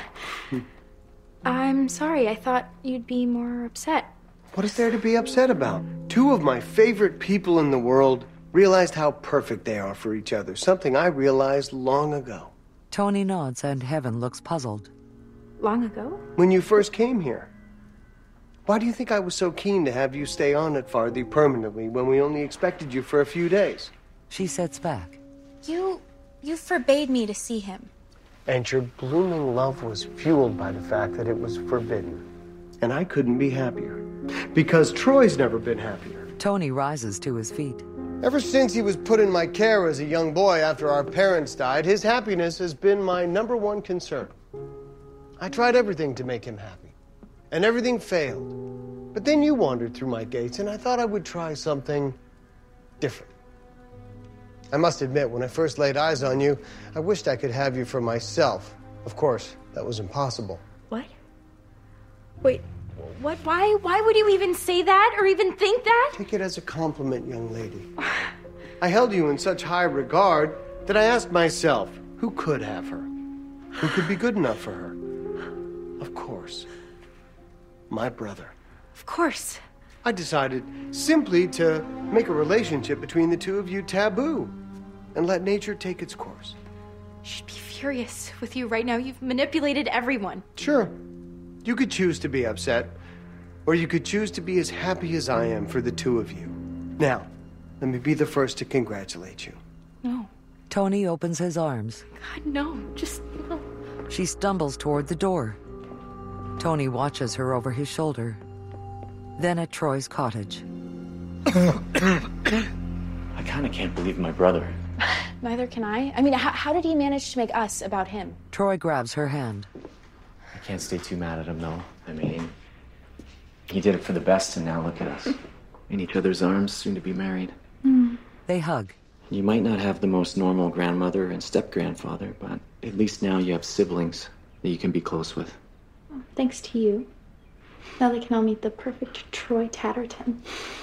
I'm sorry, I thought you'd be more upset. What is there to be upset about? Two of my favorite people in the world realized how perfect they are for each other, something I realized long ago. Tony nods and Heaven looks puzzled. Long ago? When you first came here. Why do you think I was so keen to have you stay on at Farthie permanently when we only expected you for a few days? She sits back. You forbade me to see him. And your blooming love was fueled by the fact that it was forbidden. And I couldn't be happier. Because Troy's never been happier. Tony rises to his feet. Ever since he was put in my care as a young boy after our parents died, his happiness has been my #1 concern. I tried everything to make him happy, and everything failed. But then you wandered through my gates, and I thought I would try something different. I must admit, when I first laid eyes on you, I wished I could have you for myself. Of course, that was impossible. What? Wait, what? Why would you even say that or even think that? Take it as a compliment, young lady. I held you in such high regard that I asked myself, who could have her? Who could be good enough for her? Of course, my brother. Of course. I decided simply to make a relationship between the two of you taboo and let nature take its course. She'd be furious with you right now. You've manipulated everyone. Sure. You could choose to be upset, or you could choose to be as happy as I am for the two of you. Now, let me be the first to congratulate you. No. Tony opens his arms. God, no. Just no. She stumbles toward the door. Tony watches her over his shoulder. Then at Troy's cottage. I kind of can't believe my brother. Neither can I. I mean, how did he manage to make us about him? Troy grabs her hand. I can't stay too mad at him, though. I mean, he did it for the best, and now look at us. In each other's arms, soon to be married. They hug. You might not have the most normal grandmother and step-grandfather, but at least now you have siblings that you can be close with. Thanks to you. Now they can all meet the perfect Troy Tatterton.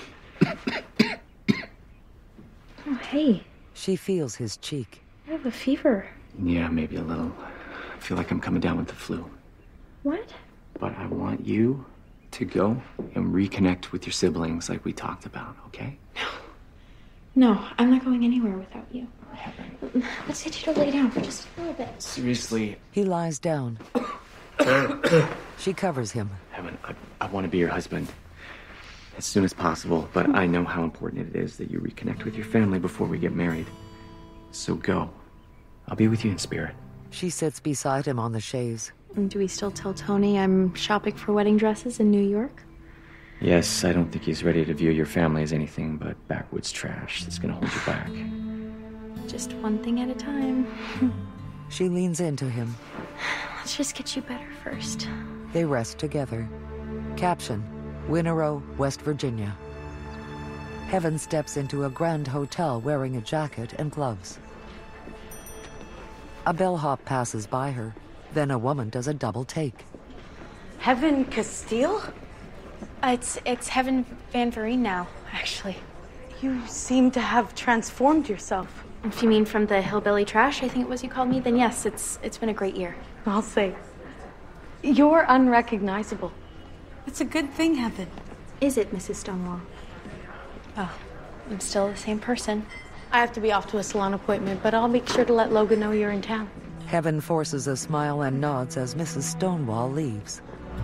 Oh, hey. She feels his cheek. I have a fever. Yeah, maybe a little. I feel like I'm coming down with the flu. What? But I want you to go and reconnect with your siblings like we talked about, okay? No, I'm not going anywhere without you. Let's get you to lay down for just a little bit. Seriously. He lies down. She covers him. Heaven, I want to be your husband as soon as possible, but I know how important it is that you reconnect with your family before we get married. So go. I'll be with you in spirit. She sits beside him on the chaise. And do we still tell Tony I'm shopping for wedding dresses in New York? Yes, I don't think he's ready to view your family as anything but backwoods trash that's gonna hold you back. Just one thing at a time. She leans into him. Let's just get you better first. They rest together. Caption: Winnerow, West Virginia. Heaven steps into a grand hotel wearing a jacket and gloves. A bellhop passes by her. Then a woman does a double take. Heaven Castile? It's Heaven Van Vereen now, actually. You seem to have transformed yourself. If you mean from the hillbilly trash, I think it was you called me, then yes, it's been a great year. I'll say. You're unrecognizable. It's a good thing, Heaven. Is it, Mrs. Stonewall? Oh, I'm still the same person. I have to be off to a salon appointment, but I'll make sure to let Logan know you're in town. Heaven forces a smile and nods as Mrs. Stonewall leaves.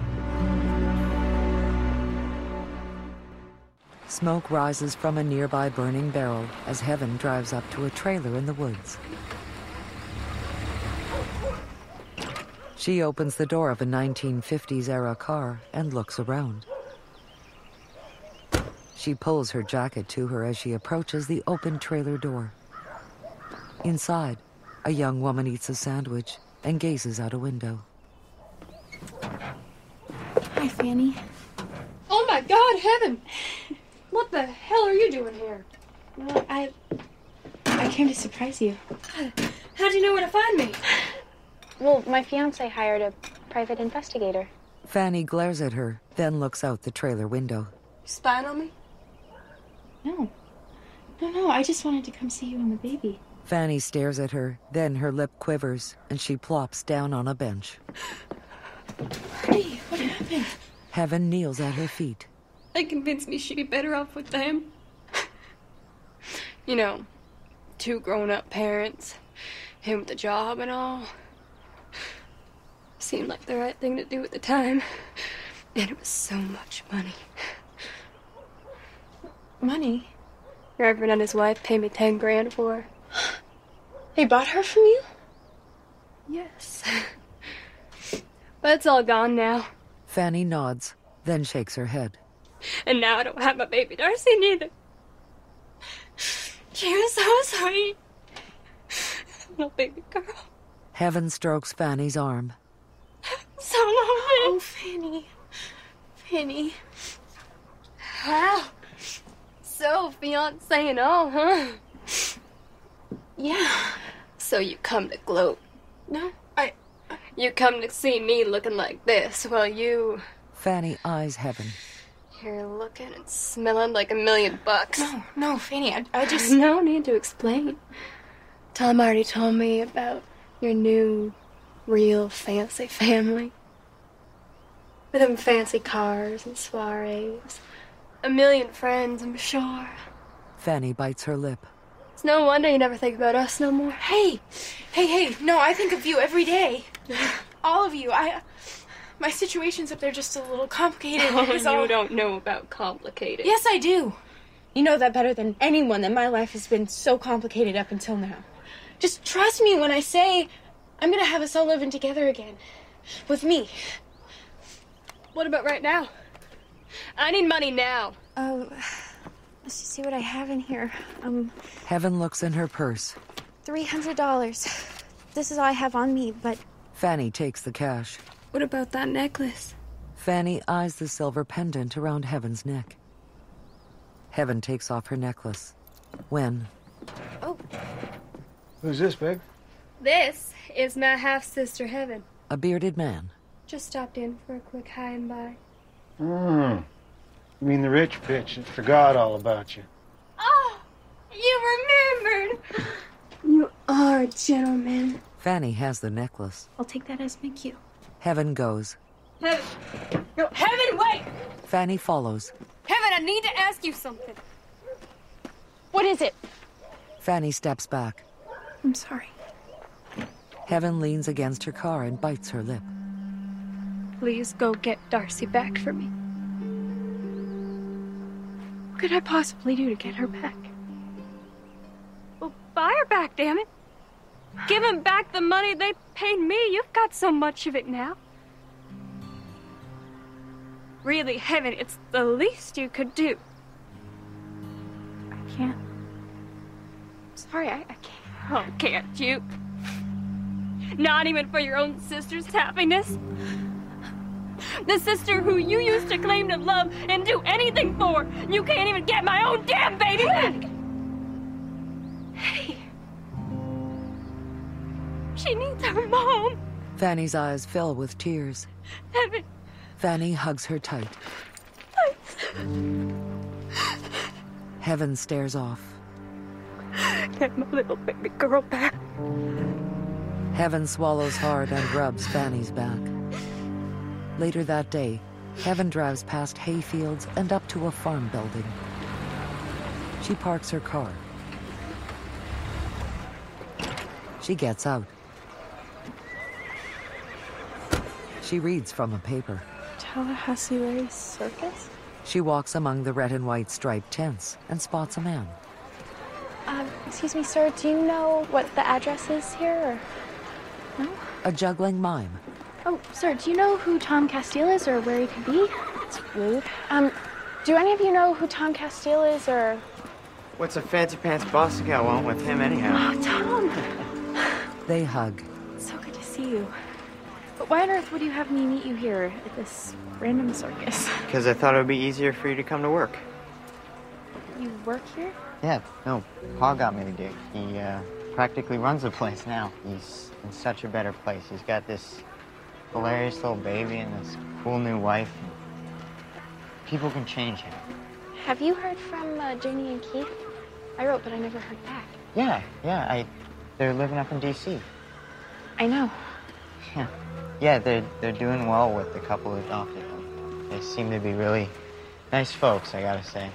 Smoke rises from a nearby burning barrel as Heaven drives up to a trailer in the woods. She opens the door of a 1950s-era car and looks around. She pulls her jacket to her as she approaches the open trailer door. Inside, a young woman eats a sandwich and gazes out a window. Hi, Fanny. Oh my God, Heaven! What the hell are you doing here? Well, I came to surprise you. How'd you know where to find me? Well, my fiancé hired a private investigator. Fanny glares at her, then looks out the trailer window. You spying on me? No. No, I just wanted to come see you and the baby. Fanny stares at her, then her lip quivers, and she plops down on a bench. Hey, what happened? Heaven kneels at her feet. They convinced me she'd be better off with them. You know, 2 grown-up parents, him with a job and all. Seemed like the right thing to do at the time. And it was so much money. Money? Reverend and his wife paid me 10 grand for her. They bought her from you? Yes. But it's all gone now. Fanny nods, then shakes her head. And now I don't have my baby Darcy neither. She was so sweet. Little baby girl. Heaven strokes Fanny's arm. So lonely. Oh, Fanny. Fanny. Wow. So, fiancé and all, huh? Yeah. So you come to gloat? No, You come to see me looking like this, while you... Fanny eyes Heaven. You're looking and smelling like $1,000,000. No, Fanny, I just... No need to explain. Tom already told me about your new, real fancy family. With them fancy cars and soirees. 1,000,000 friends, I'm sure. Fanny bites her lip. It's no wonder you never think about us no more. Hey, no, I think of you every day. All of you. My situation's up there just a little complicated. You don't know about complicated. Yes, I do. You know that better than anyone, that my life has been so complicated up until now. Just trust me when I say I'm gonna have us all living together again. With me. What about right now? I need money now. Let's just see what I have in here. Heaven looks in her purse. $300. This is all I have on me, but... Fanny takes the cash. What about that necklace? Fanny eyes the silver pendant around Heaven's neck. Heaven takes off her necklace. When? Oh. Who's this, babe? This is my half-sister, Heaven. A bearded man. Just stopped in for a quick hi and bye. You mean the rich bitch that forgot all about you? Oh, you remembered. You are a gentleman. Fanny has the necklace. I'll take that as my cue. Heaven goes. Heaven. No, Heaven, wait! Fanny follows. Heaven, I need to ask you something. What is it? Fanny steps back. I'm sorry. Heaven leans against her car and bites her lip. Please go get Darcy back for me. What could I possibly do to get her back? Well, buy her back, damn it. Give them back the money they paid me. You've got so much of it now. Really, Heaven, it's the least you could do. I can't. Sorry, I can't. Oh, can't you? Not even for your own sister's happiness? The sister who you used to claim to love and do anything for. You can't even get my own damn baby back. Hey. She needs her mom. Fanny's eyes fill with tears. Heaven. Fanny hugs her tight. Heaven stares off. Get my little baby girl back. Heaven swallows hard and rubs Fanny's back. Later that day, Heaven drives past hayfields and up to a farm building. She parks her car. She gets out. She reads from a paper. Tallahassee Race Circus? She walks among the red and white striped tents and spots a man. Excuse me, sir, do you know what the address is here, or... No? A juggling mime. Oh, sir, do you know who Tom Castile is or where he could be? It's rude. Do any of you know who Tom Castile is or... What's a fancy pants Boston gal want with him anyhow? Oh, Tom! They hug. So good to see you. But why on earth would you have me meet you here at this random circus? Because I thought it would be easier for you to come to work. You work here? Yeah, no, Pa got me to do. He practically runs the place now. He's in such a better place. He's got this hilarious little baby and this cool new wife. People can change him. Have you heard from Janie and Keith? I wrote, but I never heard back. Yeah, they're living up in D.C. I know. Yeah, they're doing well with the couple who adopted them. They seem to be really nice folks, I gotta say.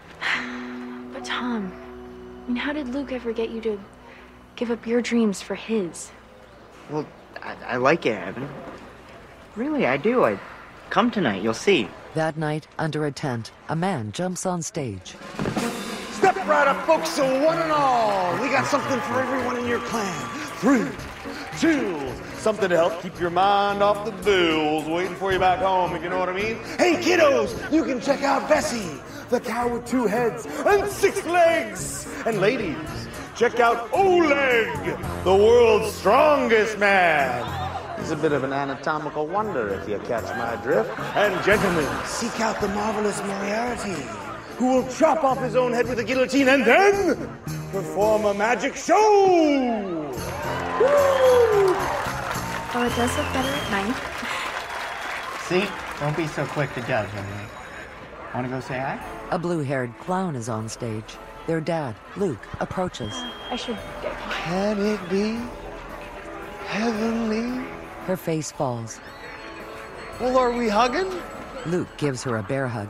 But Tom, I mean, how did Luke ever get you to give up your dreams for his? Well, I like it, Evan. Really, I do. Come tonight, you'll see. That night, under a tent, a man jumps on stage. Step right up, folks, so one and all. We got something for everyone in your clan. 3, 2, something to help keep your mind off the bills waiting for you back home, if you know what I mean. Hey, kiddos, you can check out Bessie, the cow with 2 heads and 6 legs. And ladies, check out Oleg, the world's strongest man. He's a bit of an anatomical wonder, if you catch my drift. And gentlemen, seek out the marvelous Moriarty, who will chop off his own head with a guillotine and then perform a magic show. Woo! Oh, it does look better at night. See? Don't be so quick to judge, Emily. Want to go say hi? A blue-haired clown is on stage. Their dad, Luke, approaches. I should get going. Can it be heavenly? Her face falls. Well, are we hugging? Luke gives her a bear hug.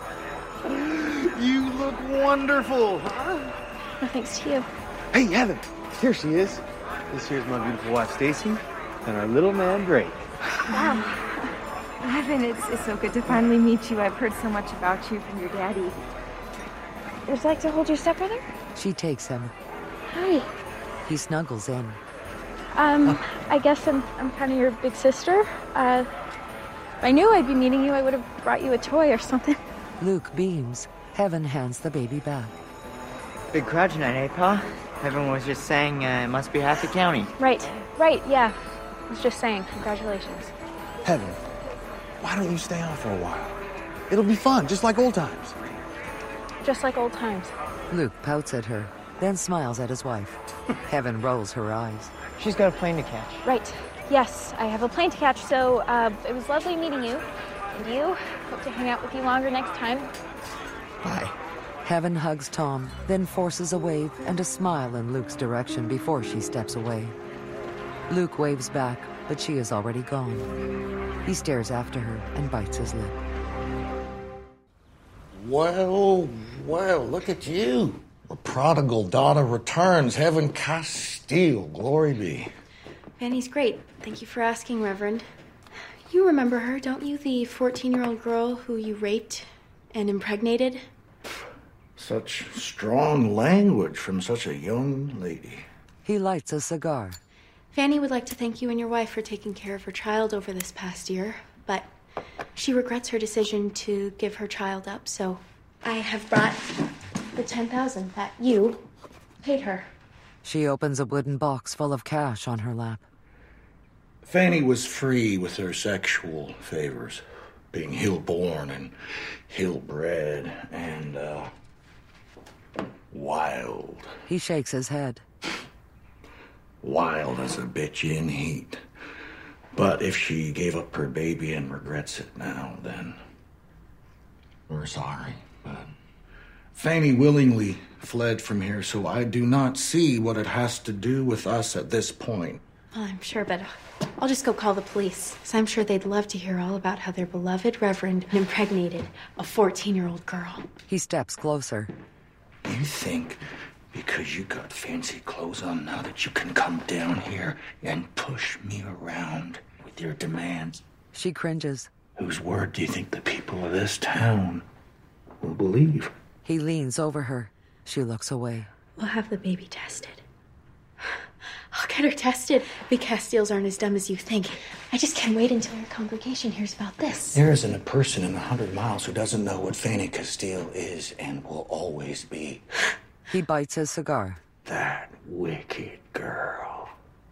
You look wonderful, huh? No thanks to you. Hey, Heaven, here she is. This here's my beautiful wife, Stacy, and our little man, Drake. Wow. Evan, it's so good to finally meet you. I've heard so much about you from your daddy. Would you like to hold your stepbrother? She takes him. Hi. He snuggles in. I guess I'm kind of your big sister. If I knew I'd be meeting you, I would have brought you a toy or something. Luke beams. Heaven hands the baby back. Big crowd tonight, eh, Pa? Everyone was just saying it must be half the county. Right, yeah. I was just saying, congratulations. Heaven, why don't you stay on for a while? It'll be fun, just like old times. Just like old times. Luke pouts at her, then smiles at his wife. Heaven rolls her eyes. She's got a plane to catch. Right. Yes, I have a plane to catch, so it was lovely meeting you. And you. Hope to hang out with you longer next time. Bye. Heaven hugs Tom, then forces a wave and a smile in Luke's direction before she steps away. Luke waves back, but she is already gone. He stares after her and bites his lip. Well, look at you. The prodigal daughter returns. Heaven Castile, glory be. Fanny's great. Thank you for asking, Reverend. You remember her, don't you? The 14-year-old girl who you raped and impregnated? Such strong language from such a young lady. He lights a cigar. Fanny would like to thank you and your wife for taking care of her child over this past year, but she regrets her decision to give her child up, so I have brought the $10,000 that you paid her. She opens a wooden box full of cash on her lap. Fanny was free with her sexual favors, being hill-born and hill-bred and, wild. He shakes his head. Wild as a bitch in heat. But if she gave up her baby and regrets it now, then we're sorry. But Fanny willingly fled from here, so I do not see what it has to do with us at this point. Well, I'm sure, but I'll just go call the police. So I'm sure they'd love to hear all about how their beloved Reverend impregnated a 14-year-old girl. He steps closer. You think because you got fancy clothes on now that you can come down here and push me around with your demands? She cringes. Whose word do you think the people of this town will believe? He leans over her. She looks away. We'll have the baby tested. I'll get her tested. Big Castiles aren't as dumb as you think. I just can't wait until your congregation hears about this. There isn't a person in 100 miles who doesn't know what Fanny Castile is and will always be. He bites his cigar. That wicked girl.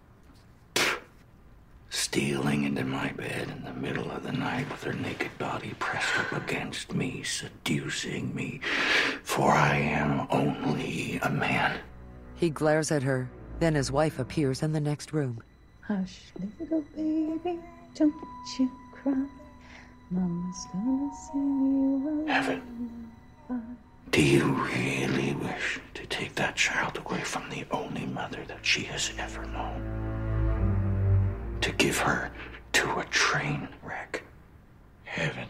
Stealing into my bed in the middle of the night with her naked body pressed up against me, seducing me, for I am only a man. He glares at her. Then his wife appears in the next room. Hush, little baby, don't you cry. Mama's gonna sing you a Heaven, do you really wish to take that child away from the only mother that she has ever known? To give her to a train wreck? Heaven.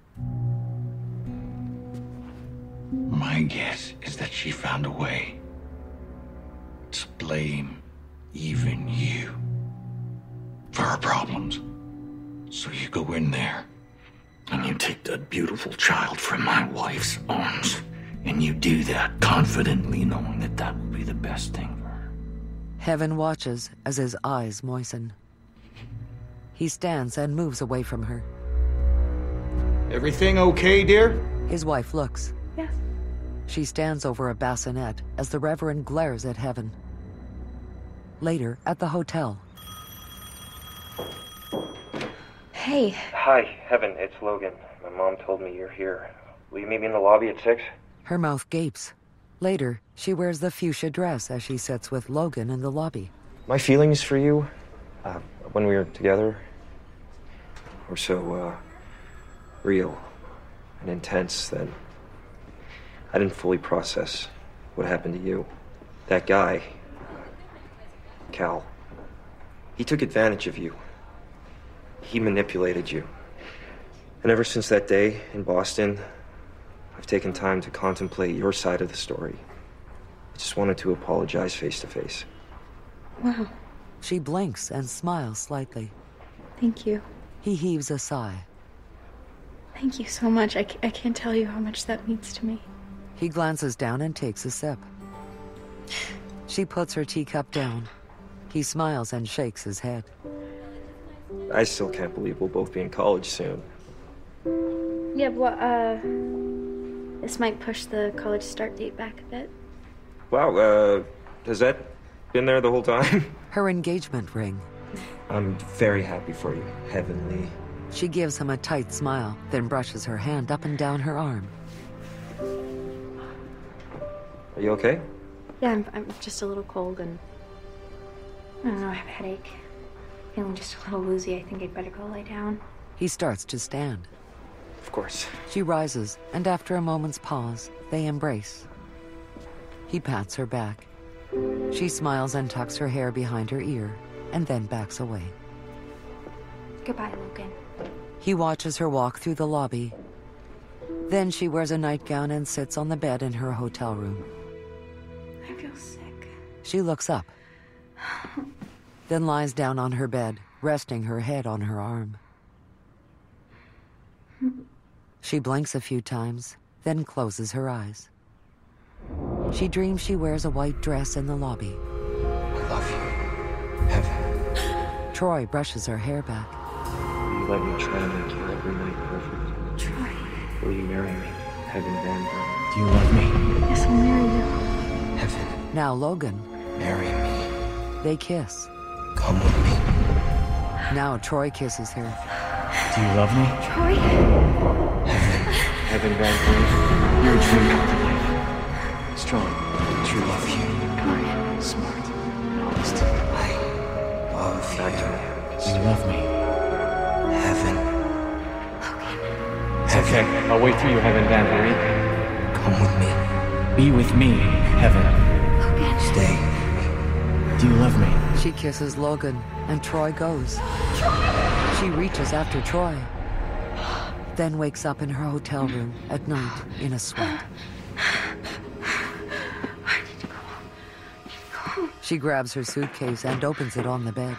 My guess is that she found a way to blame even you for her problems. So you go in there and you take that beautiful child from my wife's arms, and you do that confidently, knowing that that will be the best thing for her. Heaven watches as his eyes moisten. He stands and moves away from her. Everything okay, dear? His wife looks. Yes. She stands over a bassinet as the Reverend glares at Heaven. Later, at the hotel. Hey. Hi, Heaven, it's Logan. My mom told me you're here. Will you meet me in the lobby at 6? Her mouth gapes. Later, she wears the fuchsia dress as she sits with Logan in the lobby. My feelings for you, when we were together, were so, real and intense that I didn't fully process what happened to you. That guy, Cal, he took advantage of you. He manipulated you. And ever since that day in Boston, I've taken time to contemplate your side of the story. I just wanted to apologize face to face. Wow. She blinks and smiles slightly. Thank you. He heaves a sigh. Thank you so much. I can't tell you how much that means to me. He glances down and takes a sip. She puts her teacup down. He smiles and shakes his head. I still can't believe we'll both be in college soon. Yeah, but, this might push the college start date back a bit. Wow, has that been there the whole time? Her engagement ring. I'm very happy for you, Heavenly. She gives him a tight smile, then brushes her hand up and down her arm. Are you okay? Yeah, I'm just a little cold and... I don't know, I have a headache. Feeling just a little woozy. I think I'd better go lie down. He starts to stand. Of course. She rises, and after a moment's pause, they embrace. He pats her back. She smiles and tucks her hair behind her ear, and then backs away. Goodbye, Logan. He watches her walk through the lobby. Then she wears a nightgown and sits on the bed in her hotel room. I feel sick. She looks up, then lies down on her bed, resting her head on her arm. She blinks a few times, then closes her eyes. She dreams she wears a white dress in the lobby. I love you, Heaven. Troy brushes her hair back. Will you let me try to make your every night perfect? Troy. Will you marry me, Heaven Van Buren? Do you love me? Yes, I'll marry you. Heaven. Now Logan. Marry me. They kiss. Come with me. Now Troy kisses her. Do you love me? Troy? Heaven Van Buren. You're a dream come to life. Strong. True love you. Smart. Honest. I love you. Do you love me? Heaven. It's okay. I'll wait for you, Heaven Van Buren. Come with me. Be with me, Heaven. Stay. Do you love me? She kisses Logan, and Troy goes. She reaches after Troy, then wakes up in her hotel room at night in a sweat. She grabs her suitcase and opens it on the bed.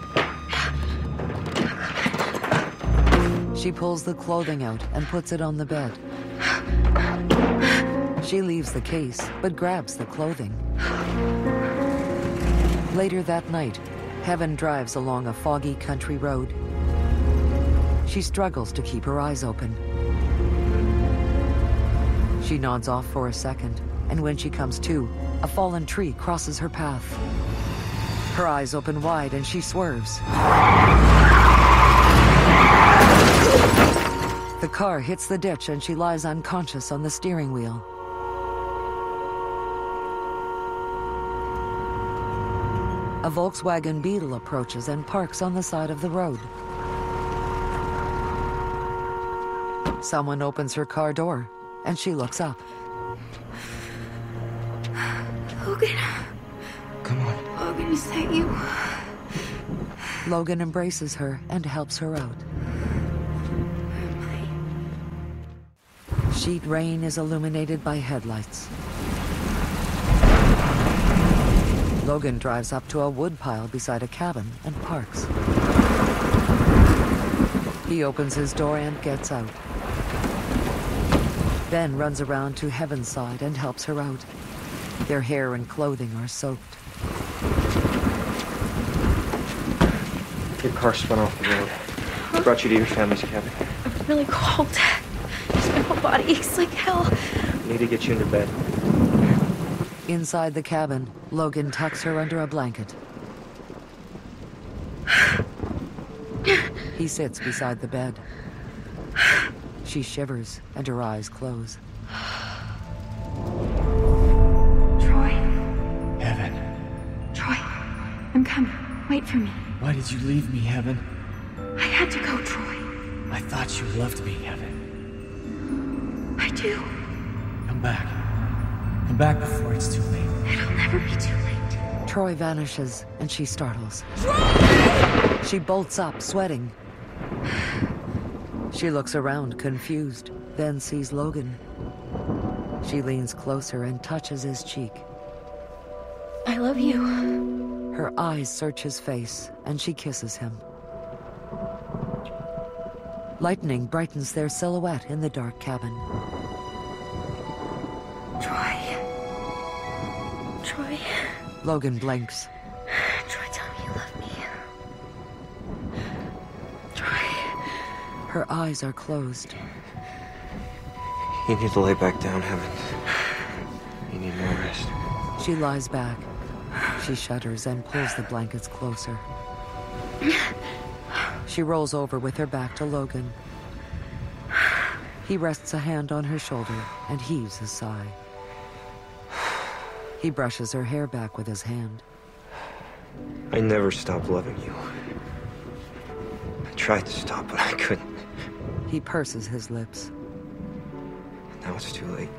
She pulls the clothing out and puts it on the bed. She leaves the case, but grabs the clothing. Later that night, Heaven drives along a foggy country road. She struggles to keep her eyes open. She nods off for a second, and when she comes to, a fallen tree crosses her path. Her eyes open wide and she swerves. The car hits the ditch and she lies unconscious on the steering wheel. A Volkswagen Beetle approaches and parks on the side of the road. Someone opens her car door, and she looks up. Logan. Come on. Logan, is that you? Logan embraces her and helps her out. Sheet rain is illuminated by headlights. Logan drives up to a woodpile beside a cabin and parks. He opens his door and gets out. Then runs around to Heaven's side and helps her out. Their hair and clothing are soaked. Your car spun off the road. I brought you to your family's cabin. I'm really cold. My whole body aches like hell. I need to get you into bed. Inside the cabin, Logan tucks her under a blanket. He sits beside the bed. She shivers and her eyes close. Troy. Heaven. Troy, I'm coming. Wait for me. Why did you leave me, Heaven? I had to go, Troy. I thought you loved me, Heaven. I do. Come back. Come back before it's too late. It'll never be too late. Troy vanishes and she startles. She bolts up, sweating. She looks around, confused, then sees Logan. She leans closer and touches his cheek. I love you. Her eyes search his face, and she kisses him. Lightning brightens their silhouette in the dark cabin. Troy. Logan blinks. Troy, tell me you love me. Troy. Her eyes are closed. You need to lay back down, Heaven. You need more rest. She lies back. She shudders and pulls the blankets closer. She rolls over with her back to Logan. He rests a hand on her shoulder and heaves a sigh. He brushes her hair back with his hand. I never stopped loving you. I tried to stop, but I couldn't. He purses his lips. Now it's too late.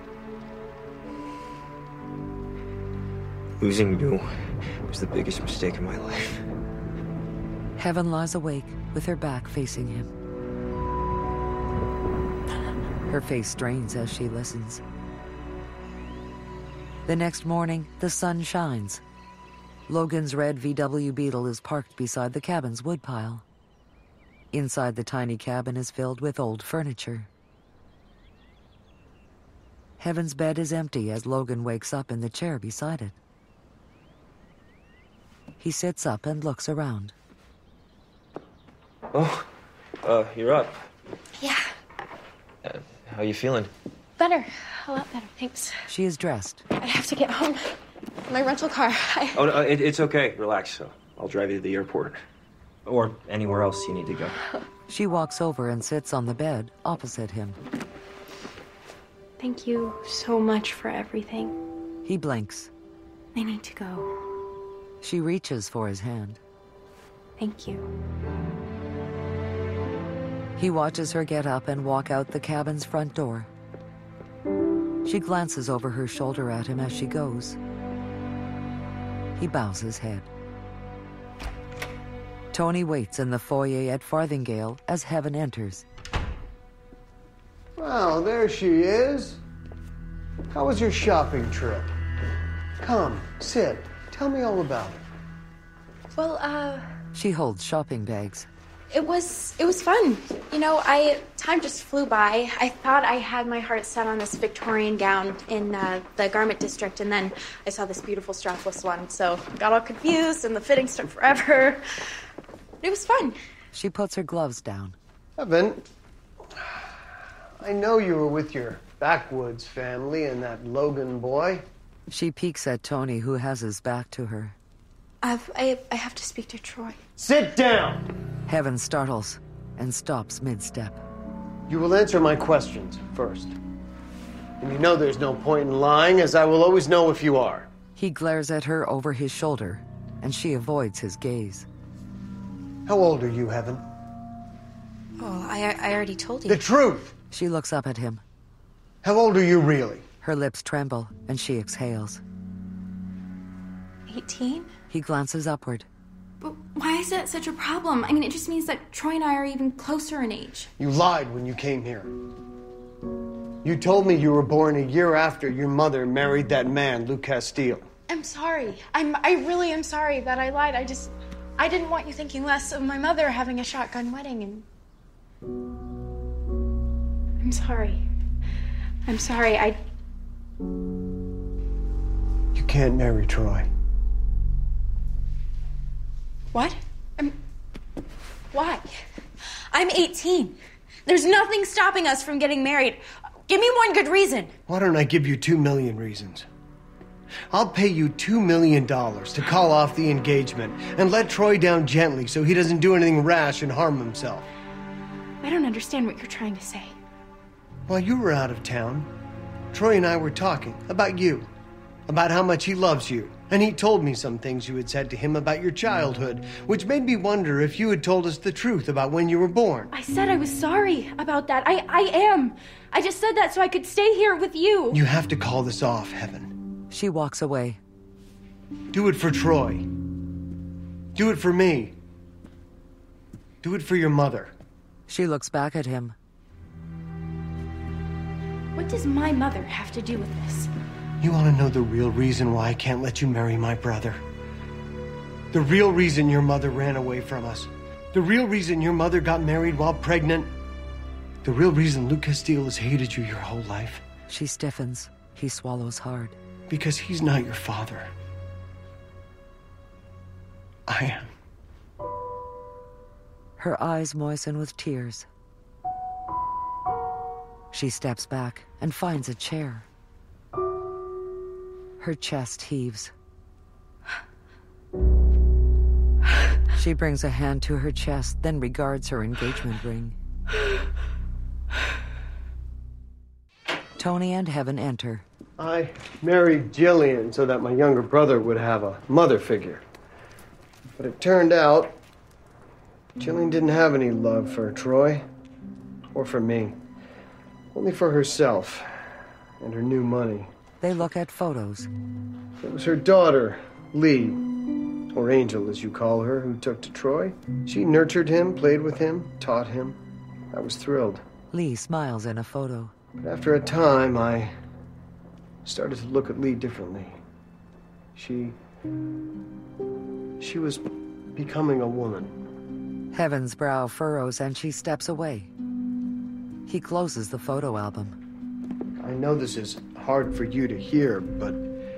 Losing you was the biggest mistake in my life. Heaven lies awake with her back facing him. Her face strains as she listens. The next morning, the sun shines. Logan's red VW Beetle is parked beside the cabin's woodpile. Inside the tiny cabin is filled with old furniture. Heaven's bed is empty as Logan wakes up in the chair beside it. He sits up and looks around. Oh, you're up. Yeah, How you feeling? better. A lot better, thanks. She is dressed. I have to get home. My rental car. Oh, no, it's okay. Relax. I'll drive you to the airport. Or anywhere else you need to go. She walks over and sits on the bed opposite him. Thank you so much for everything. He blinks. I need to go. She reaches for his hand. Thank you. He watches her get up and walk out the cabin's front door. She glances over her shoulder at him as she goes. He bows his head. Tony waits in the foyer at Farthingale as Heaven enters. Well, there she is. How was your shopping trip? Come, sit. Tell me all about it. Well, She holds shopping bags. It was fun. You know, time just flew by. I thought I had my heart set on this Victorian gown in the garment district, and then I saw this beautiful strapless one, so I got all confused, and the fittings took forever. It was fun. She puts her gloves down. Heaven, I know you were with your backwoods family and that Logan boy. She peeks at Tony, who has his back to her. I have to speak to Troy. Sit down! Heaven startles and stops mid-step. You will answer my questions first. And you know there's no point in lying, as I will always know if you are. He glares at her over his shoulder, and she avoids his gaze. How old are you, Heaven? Oh, I already told you. The truth! She looks up at him. How old are you really? Her lips tremble, and she exhales. 18? He glances upward. But why is that such a problem? I mean, it just means that Troy and I are even closer in age. You lied when you came here. You told me you were born a year after your mother married that man, Luke Castile. I'm sorry. I really am sorry that I lied. I didn't want you thinking less of my mother having a shotgun wedding, and I'm sorry. I'm sorry. You can't marry Troy. What? Why? I'm 18. There's nothing stopping us from getting married. Give me one good reason. Why don't I give you 2 million reasons? I'll pay you $2 million to call off the engagement and let Troy down gently so he doesn't do anything rash and harm himself. I don't understand what you're trying to say. While you were out of town, Troy and I were talking about you, about how much he loves you. And he told me some things you had said to him about your childhood, which made me wonder if you had told us the truth about when you were born. I said I was sorry about that. I am. I just said that so I could stay here with you. You have to call this off, Heaven. She walks away. Do it for Troy. Do it for me. Do it for your mother. She looks back at him. What does my mother have to do with this? You want to know the real reason why I can't let you marry my brother? The real reason your mother ran away from us? The real reason your mother got married while pregnant? The real reason Luke Castile has hated you your whole life? She stiffens. He swallows hard. Because he's not your father. I am. Her eyes moisten with tears. She steps back and finds a chair. Her chest heaves. She brings a hand to her chest, then regards her engagement ring. Tony and Heaven enter. I married Jillian so that my younger brother would have a mother figure. But it turned out Jillian didn't have any love for Troy or for me. Only for herself and her new money. They look at photos. It was her daughter, Lee, or Angel as you call her, who took to Troy. She nurtured him, played with him, taught him. I was thrilled. Lee smiles in a photo. But after a time, I started to look at Lee differently. She was becoming a woman. Heaven's brow furrows and she steps away. He closes the photo album. I know this is hard for you to hear, but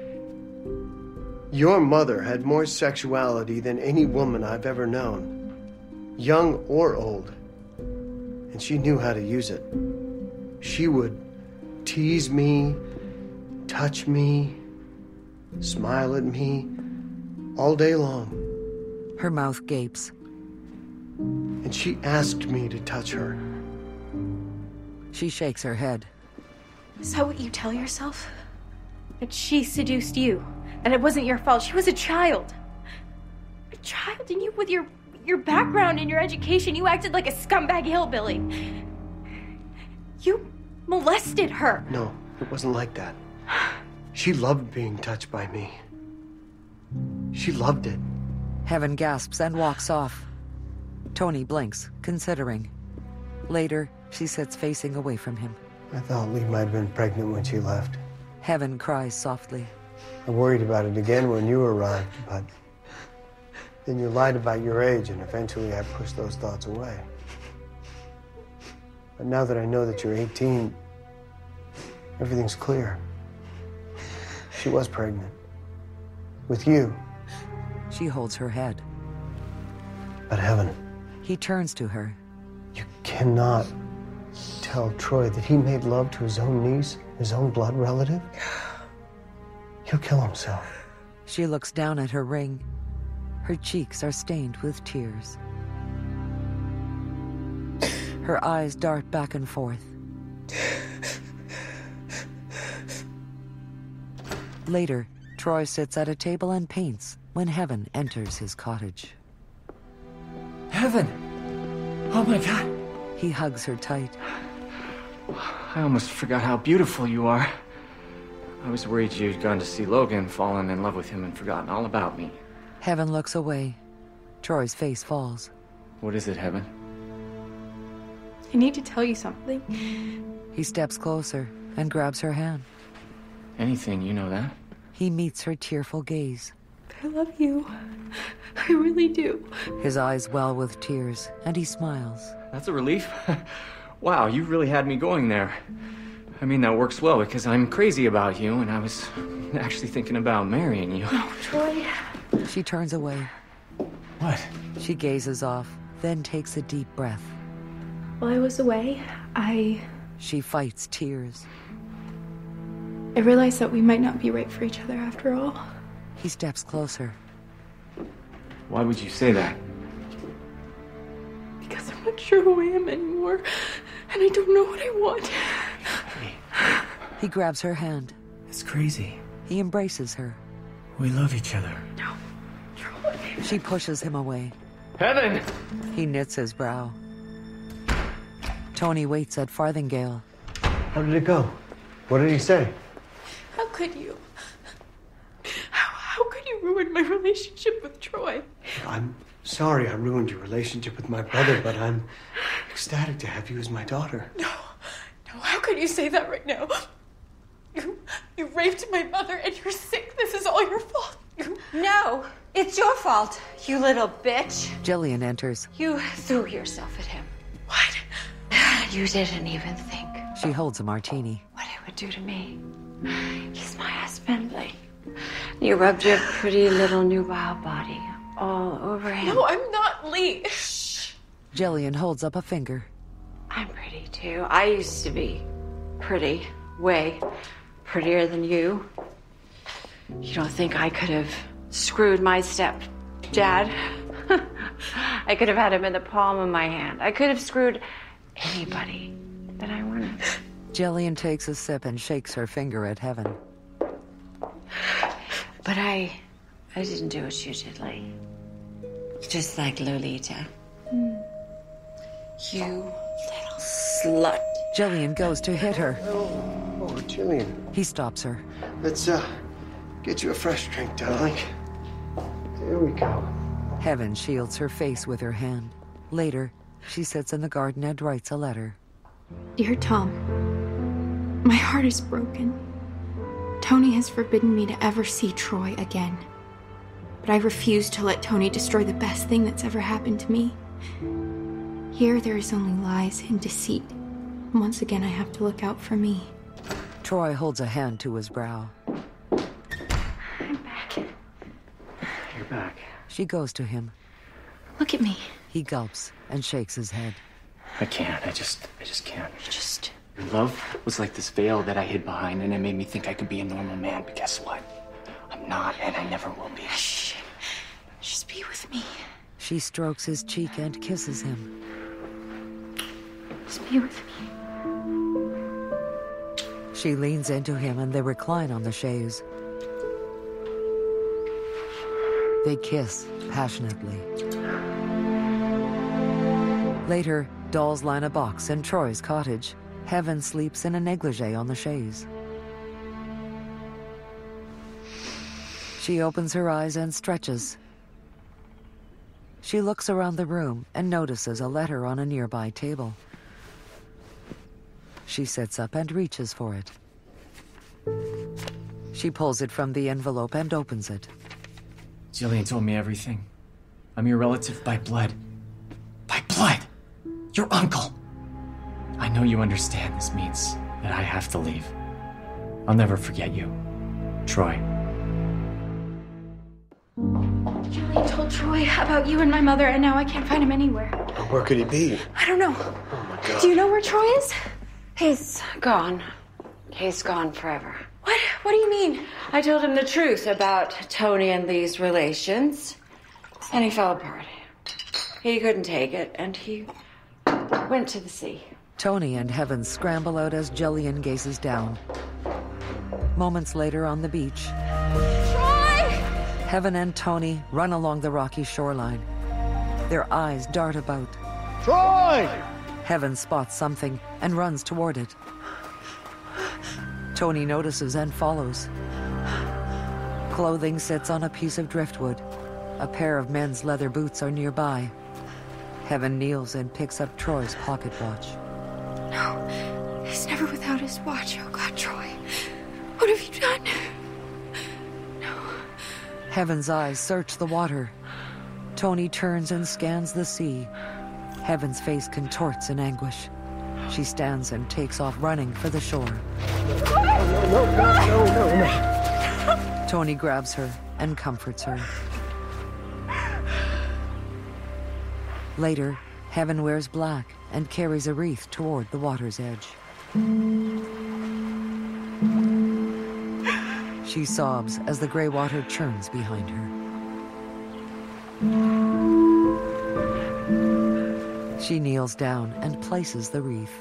your mother had more sexuality than any woman I've ever known, young or old, and she knew how to use it. She would tease me, touch me, smile at me all day long. Her mouth gapes. And she asked me to touch her. She shakes her head. Is that what you tell yourself? That she seduced you, and it wasn't your fault. She was a child. A child, and you, with your background and your education, you acted like a scumbag hillbilly. You molested her. No, it wasn't like that. She loved being touched by me. She loved it. Heaven gasps and walks off. Tony blinks, considering. Later, she sits facing away from him. I thought Lee might have been pregnant when she left. Heaven cries softly. I worried about it again when you arrived, but Then you lied about your age, and eventually I pushed those thoughts away. But now that I know that you're 18, everything's clear. She was pregnant. With you. She holds her head. But Heaven. He turns to her. You cannot tell Troy that he made love to his own niece, his own blood relative? He'll kill himself. She looks down at her ring. Her cheeks are stained with tears. Her eyes dart back and forth. Later, Troy sits at a table and paints when Heaven enters his cottage. Heaven! Oh my God! He hugs her tight. I almost forgot how beautiful you are. I was worried you'd gone to see Logan, fallen in love with him, and forgotten all about me. Heaven looks away. Troy's face falls. What is it, Heaven? I need to tell you something. He steps closer and grabs her hand. Anything, you know that? He meets her tearful gaze. I love you. I really do. His eyes well with tears, and he smiles. That's a relief. Wow, you really had me going there. I mean, that works well because I'm crazy about you, and I was actually thinking about marrying you. No, Troy. She turns away. What? She gazes off, then takes a deep breath. While I was away, She fights tears. I realized that we might not be right for each other after all. He steps closer. Why would you say that? Because I'm not sure who I am anymore, and I don't know what I want. He grabs her hand. It's crazy. He embraces her. We love each other. No, Troy. She pushes him away. Heaven! He knits his brow. Tony waits at Farthingale. How did it go? What did he say? How could you? How could you ruin my relationship with Troy? I'm sorry I ruined your relationship with my brother, but I'm ecstatic to have you as my daughter. No, how could you say that right now? You raped my mother and you're sick. This is all your fault. No, it's your fault, you little bitch. Jillian enters. You threw yourself at him. What? You didn't even think She holds a martini. what it would do to me. He's my husband, Lee. You rubbed your pretty little nubile body all over him. No, I'm not Lee. Jillian holds up a finger. I'm pretty too. I used to be pretty, way prettier than you. You don't think I could have screwed my stepdad? I could have had him in the palm of my hand. I could have screwed anybody that I wanted. Jillian takes a sip and shakes her finger at Heaven. But I didn't do what you did, Lee. Just like Lolita. You little slut. Jillian goes to hit her. Oh, Jillian. He stops her. Let's, get you a fresh drink, darling. There we go. Heaven shields her face with her hand. Later, she sits in the garden and writes a letter. Dear Tom, my heart is broken. Tony has forbidden me to ever see Troy again. But I refuse to let Tony destroy the best thing that's ever happened to me. Here there is only lies and deceit. Once again, I have to look out for me. Troy holds a hand to his brow. I'm back. You're back. She goes to him. Look at me. He gulps and shakes his head. I can't. I just can't. Your love was like this veil that I hid behind, and it made me think I could be a normal man. But guess what? I'm not, and I never will be. Shh. Just be with me. She strokes his cheek and kisses him. Just be with me. She leans into him and they recline on the chaise. They kiss passionately. Later, dolls line a box in Troy's cottage. Heaven sleeps in a negligee on the chaise. She opens her eyes and stretches. She looks around the room and notices a letter on a nearby table. She sits up and reaches for it. She pulls it from the envelope and opens it. Jillian told me everything. I'm your relative by blood. By blood! Your uncle! I know you understand this means that I have to leave. I'll never forget you. Troy. Julie told Troy about you and my mother, and now I can't find him anywhere. Where could he be? I don't know. Oh my God. Do you know where Troy is? He's gone. He's gone forever. What? What do you mean? I told him the truth about Tony and Lee's relations, and he fell apart. He couldn't take it, and he went to the sea. Tony and Heaven scramble out as Jillian gazes down. Moments later on the beach, Troy! Heaven and Tony run along the rocky shoreline. Their eyes dart about. Troy! Heaven spots something and runs toward it. Tony notices and follows. Clothing sits on a piece of driftwood. A pair of men's leather boots are nearby. Heaven kneels and picks up Troy's pocket watch. No, he's never without his watch. Oh God, Troy. What have you done? No. Heaven's eyes search the water. Tony turns and scans the sea. Heaven's face contorts in anguish. She stands and takes off running for the shore. No. Tony grabs her and comforts her. Later, Heaven wears black and carries a wreath toward the water's edge. She sobs as the gray water churns behind her. She kneels down and places the wreath.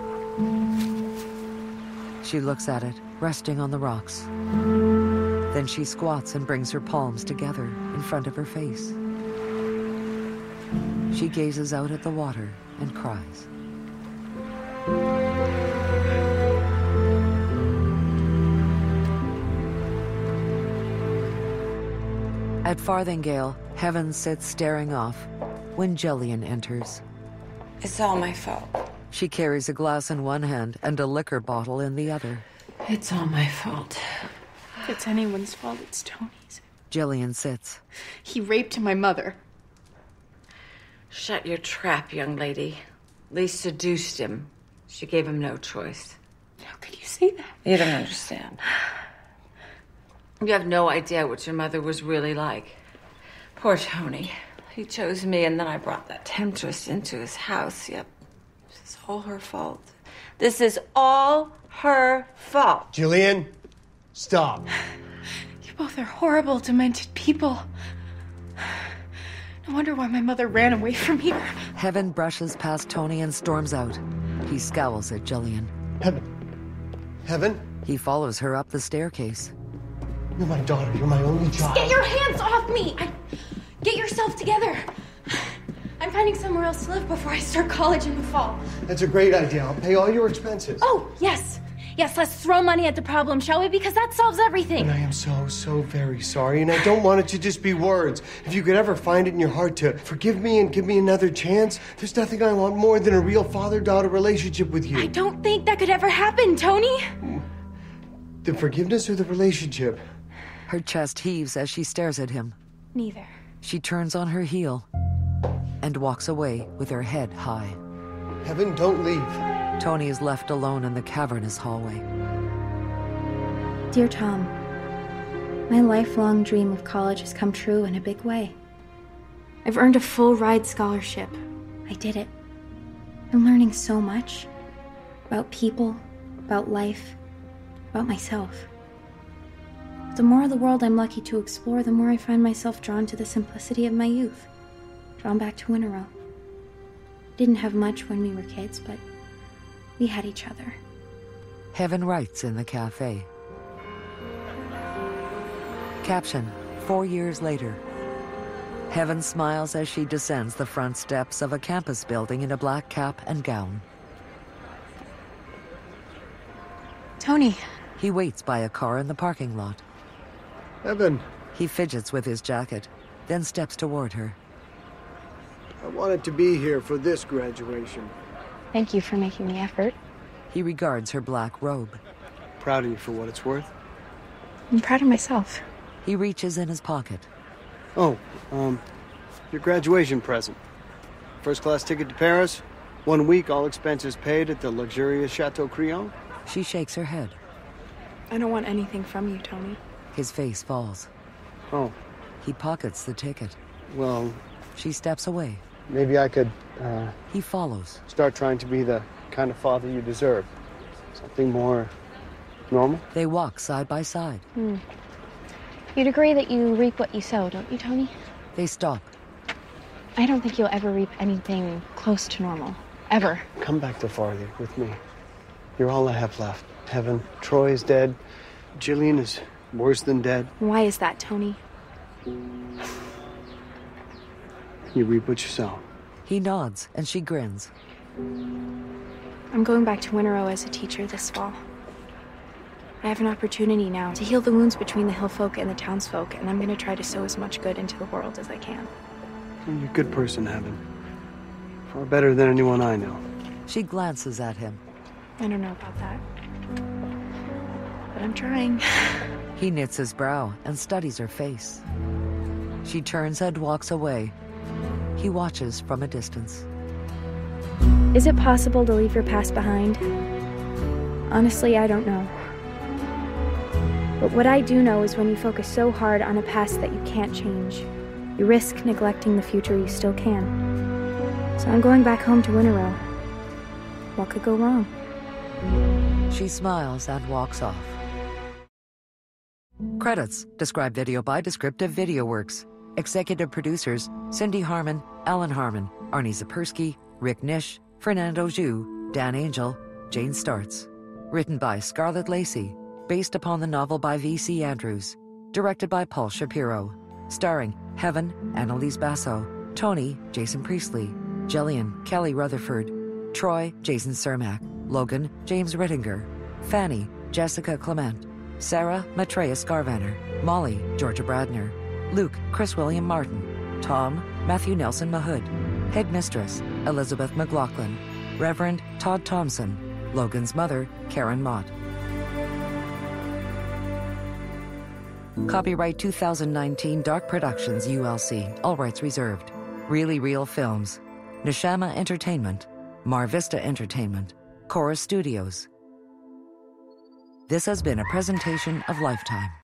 She looks at it, resting on the rocks. Then she squats and brings her palms together in front of her face. She gazes out at the water and cries. At Farthingale, Heaven sits staring off when Jillian enters. It's all my fault. She carries a glass in one hand and a liquor bottle in the other. It's all my fault. If it's anyone's fault, it's Tony's. Jillian sits. He raped my mother. Shut your trap, young lady. Lee seduced him. She gave him no choice. How could you say that? You don't understand. You have no idea what your mother was really like. Poor Tony. He chose me, and then I brought that temptress into his house. Yep. This is all her fault. This is all her fault. Jillian, stop. You both are horrible, demented people. No wonder why my mother ran away from here. Heaven brushes past Tony and storms out. He scowls at Jillian. Heaven? He follows her up the staircase. You're my daughter. You're my only child. Get your hands off me! Get yourself together. I'm finding somewhere else to live before I start college in the fall. That's a great idea. I'll pay all your expenses. Oh, yes. Yes, let's throw money at the problem, shall we? Because that solves everything. And I am so very sorry, and I don't want it to just be words. If you could ever find it in your heart to forgive me and give me another chance, there's nothing I want more than a real father-daughter relationship with you. I don't think that could ever happen, Tony. The forgiveness or the relationship? Her chest heaves as she stares at him. Neither. She turns on her heel and walks away with her head high. Heaven, don't leave. Tony is left alone in the cavernous hallway. Dear Tom, my lifelong dream of college has come true in a big way. I've earned a full ride scholarship. I did it. I'm learning so much about people, about life, about myself. The more of the world I'm lucky to explore, the more I find myself drawn to the simplicity of my youth, drawn back to Winterell. Didn't have much when we were kids, but we had each other. Heaven writes in the cafe. Caption, 4 years later. Heaven smiles as she descends the front steps of a campus building in a black cap and gown. Tony. He waits by a car in the parking lot. Heaven. He fidgets with his jacket, then steps toward her. I wanted to be here for this graduation. Thank you for making the effort. He regards her black robe. Proud of you for what it's worth. I'm proud of myself. He reaches in his pocket. Oh, Your graduation present. First class ticket to Paris. 1 week, all expenses paid at the luxurious Chateau Crillon. She shakes her head. I don't want anything from you, Tony. His face falls. Oh. He pockets the ticket. Well... She steps away. Maybe I could, He follows. Start trying to be the kind of father you deserve. Something more normal. They walk side by side. You'd agree that you reap what you sow, don't you, Tony? They stop. I don't think you'll ever reap anything close to normal. Ever. Come back to Farley with me. You're all I have left. Heaven. Troy is dead. Jillian is worse than dead. Why is that, Tony? You reap what you sow. He nods, and she grins. I'm going back to Winterow as a teacher this fall. I have an opportunity now to heal the wounds between the hill folk and the townsfolk, and I'm going to try to sow as much good into the world as I can. You're a good person, Heaven. Far better than anyone I know. She glances at him. I don't know about that. But I'm trying. He knits his brow and studies her face. She turns and walks away. He watches from a distance. Is it possible to leave your past behind? Honestly, I don't know. But what I do know is when you focus so hard on a past that you can't change, you risk neglecting the future you still can. So I'm going back home to Winterow. What could go wrong? She smiles and walks off. Credits. Described video by Descriptive Video Works. Executive producers: Cindy Harmon, Alan Harmon, Arnie Zapersky, Rick Nish, Fernando Zhu, Dan Angel, Jane Starts. Written by Scarlett Lacey. Based upon the novel by V.C. Andrews. Directed by Paul Shapiro. Starring Heaven, Annalise Basso, Tony, Jason Priestley, Jillian, Kelly Rutherford, Troy, Jason Cermak, Logan, James Rittinger, Fanny, Jessica Clement, Sarah, Maitreya Scarvanner, Molly, Georgia Bradner, Luke, Chris William Martin, Tom, Matthew Nelson Mahood, Headmistress, Elizabeth McLaughlin, Reverend Todd Thompson, Logan's mother, Karen Mott. Copyright 2019 Dark Productions ULC. All rights reserved. Really Real Films. Neshama Entertainment. Mar Vista Entertainment. Chorus Studios. This has been a presentation of Lifetime.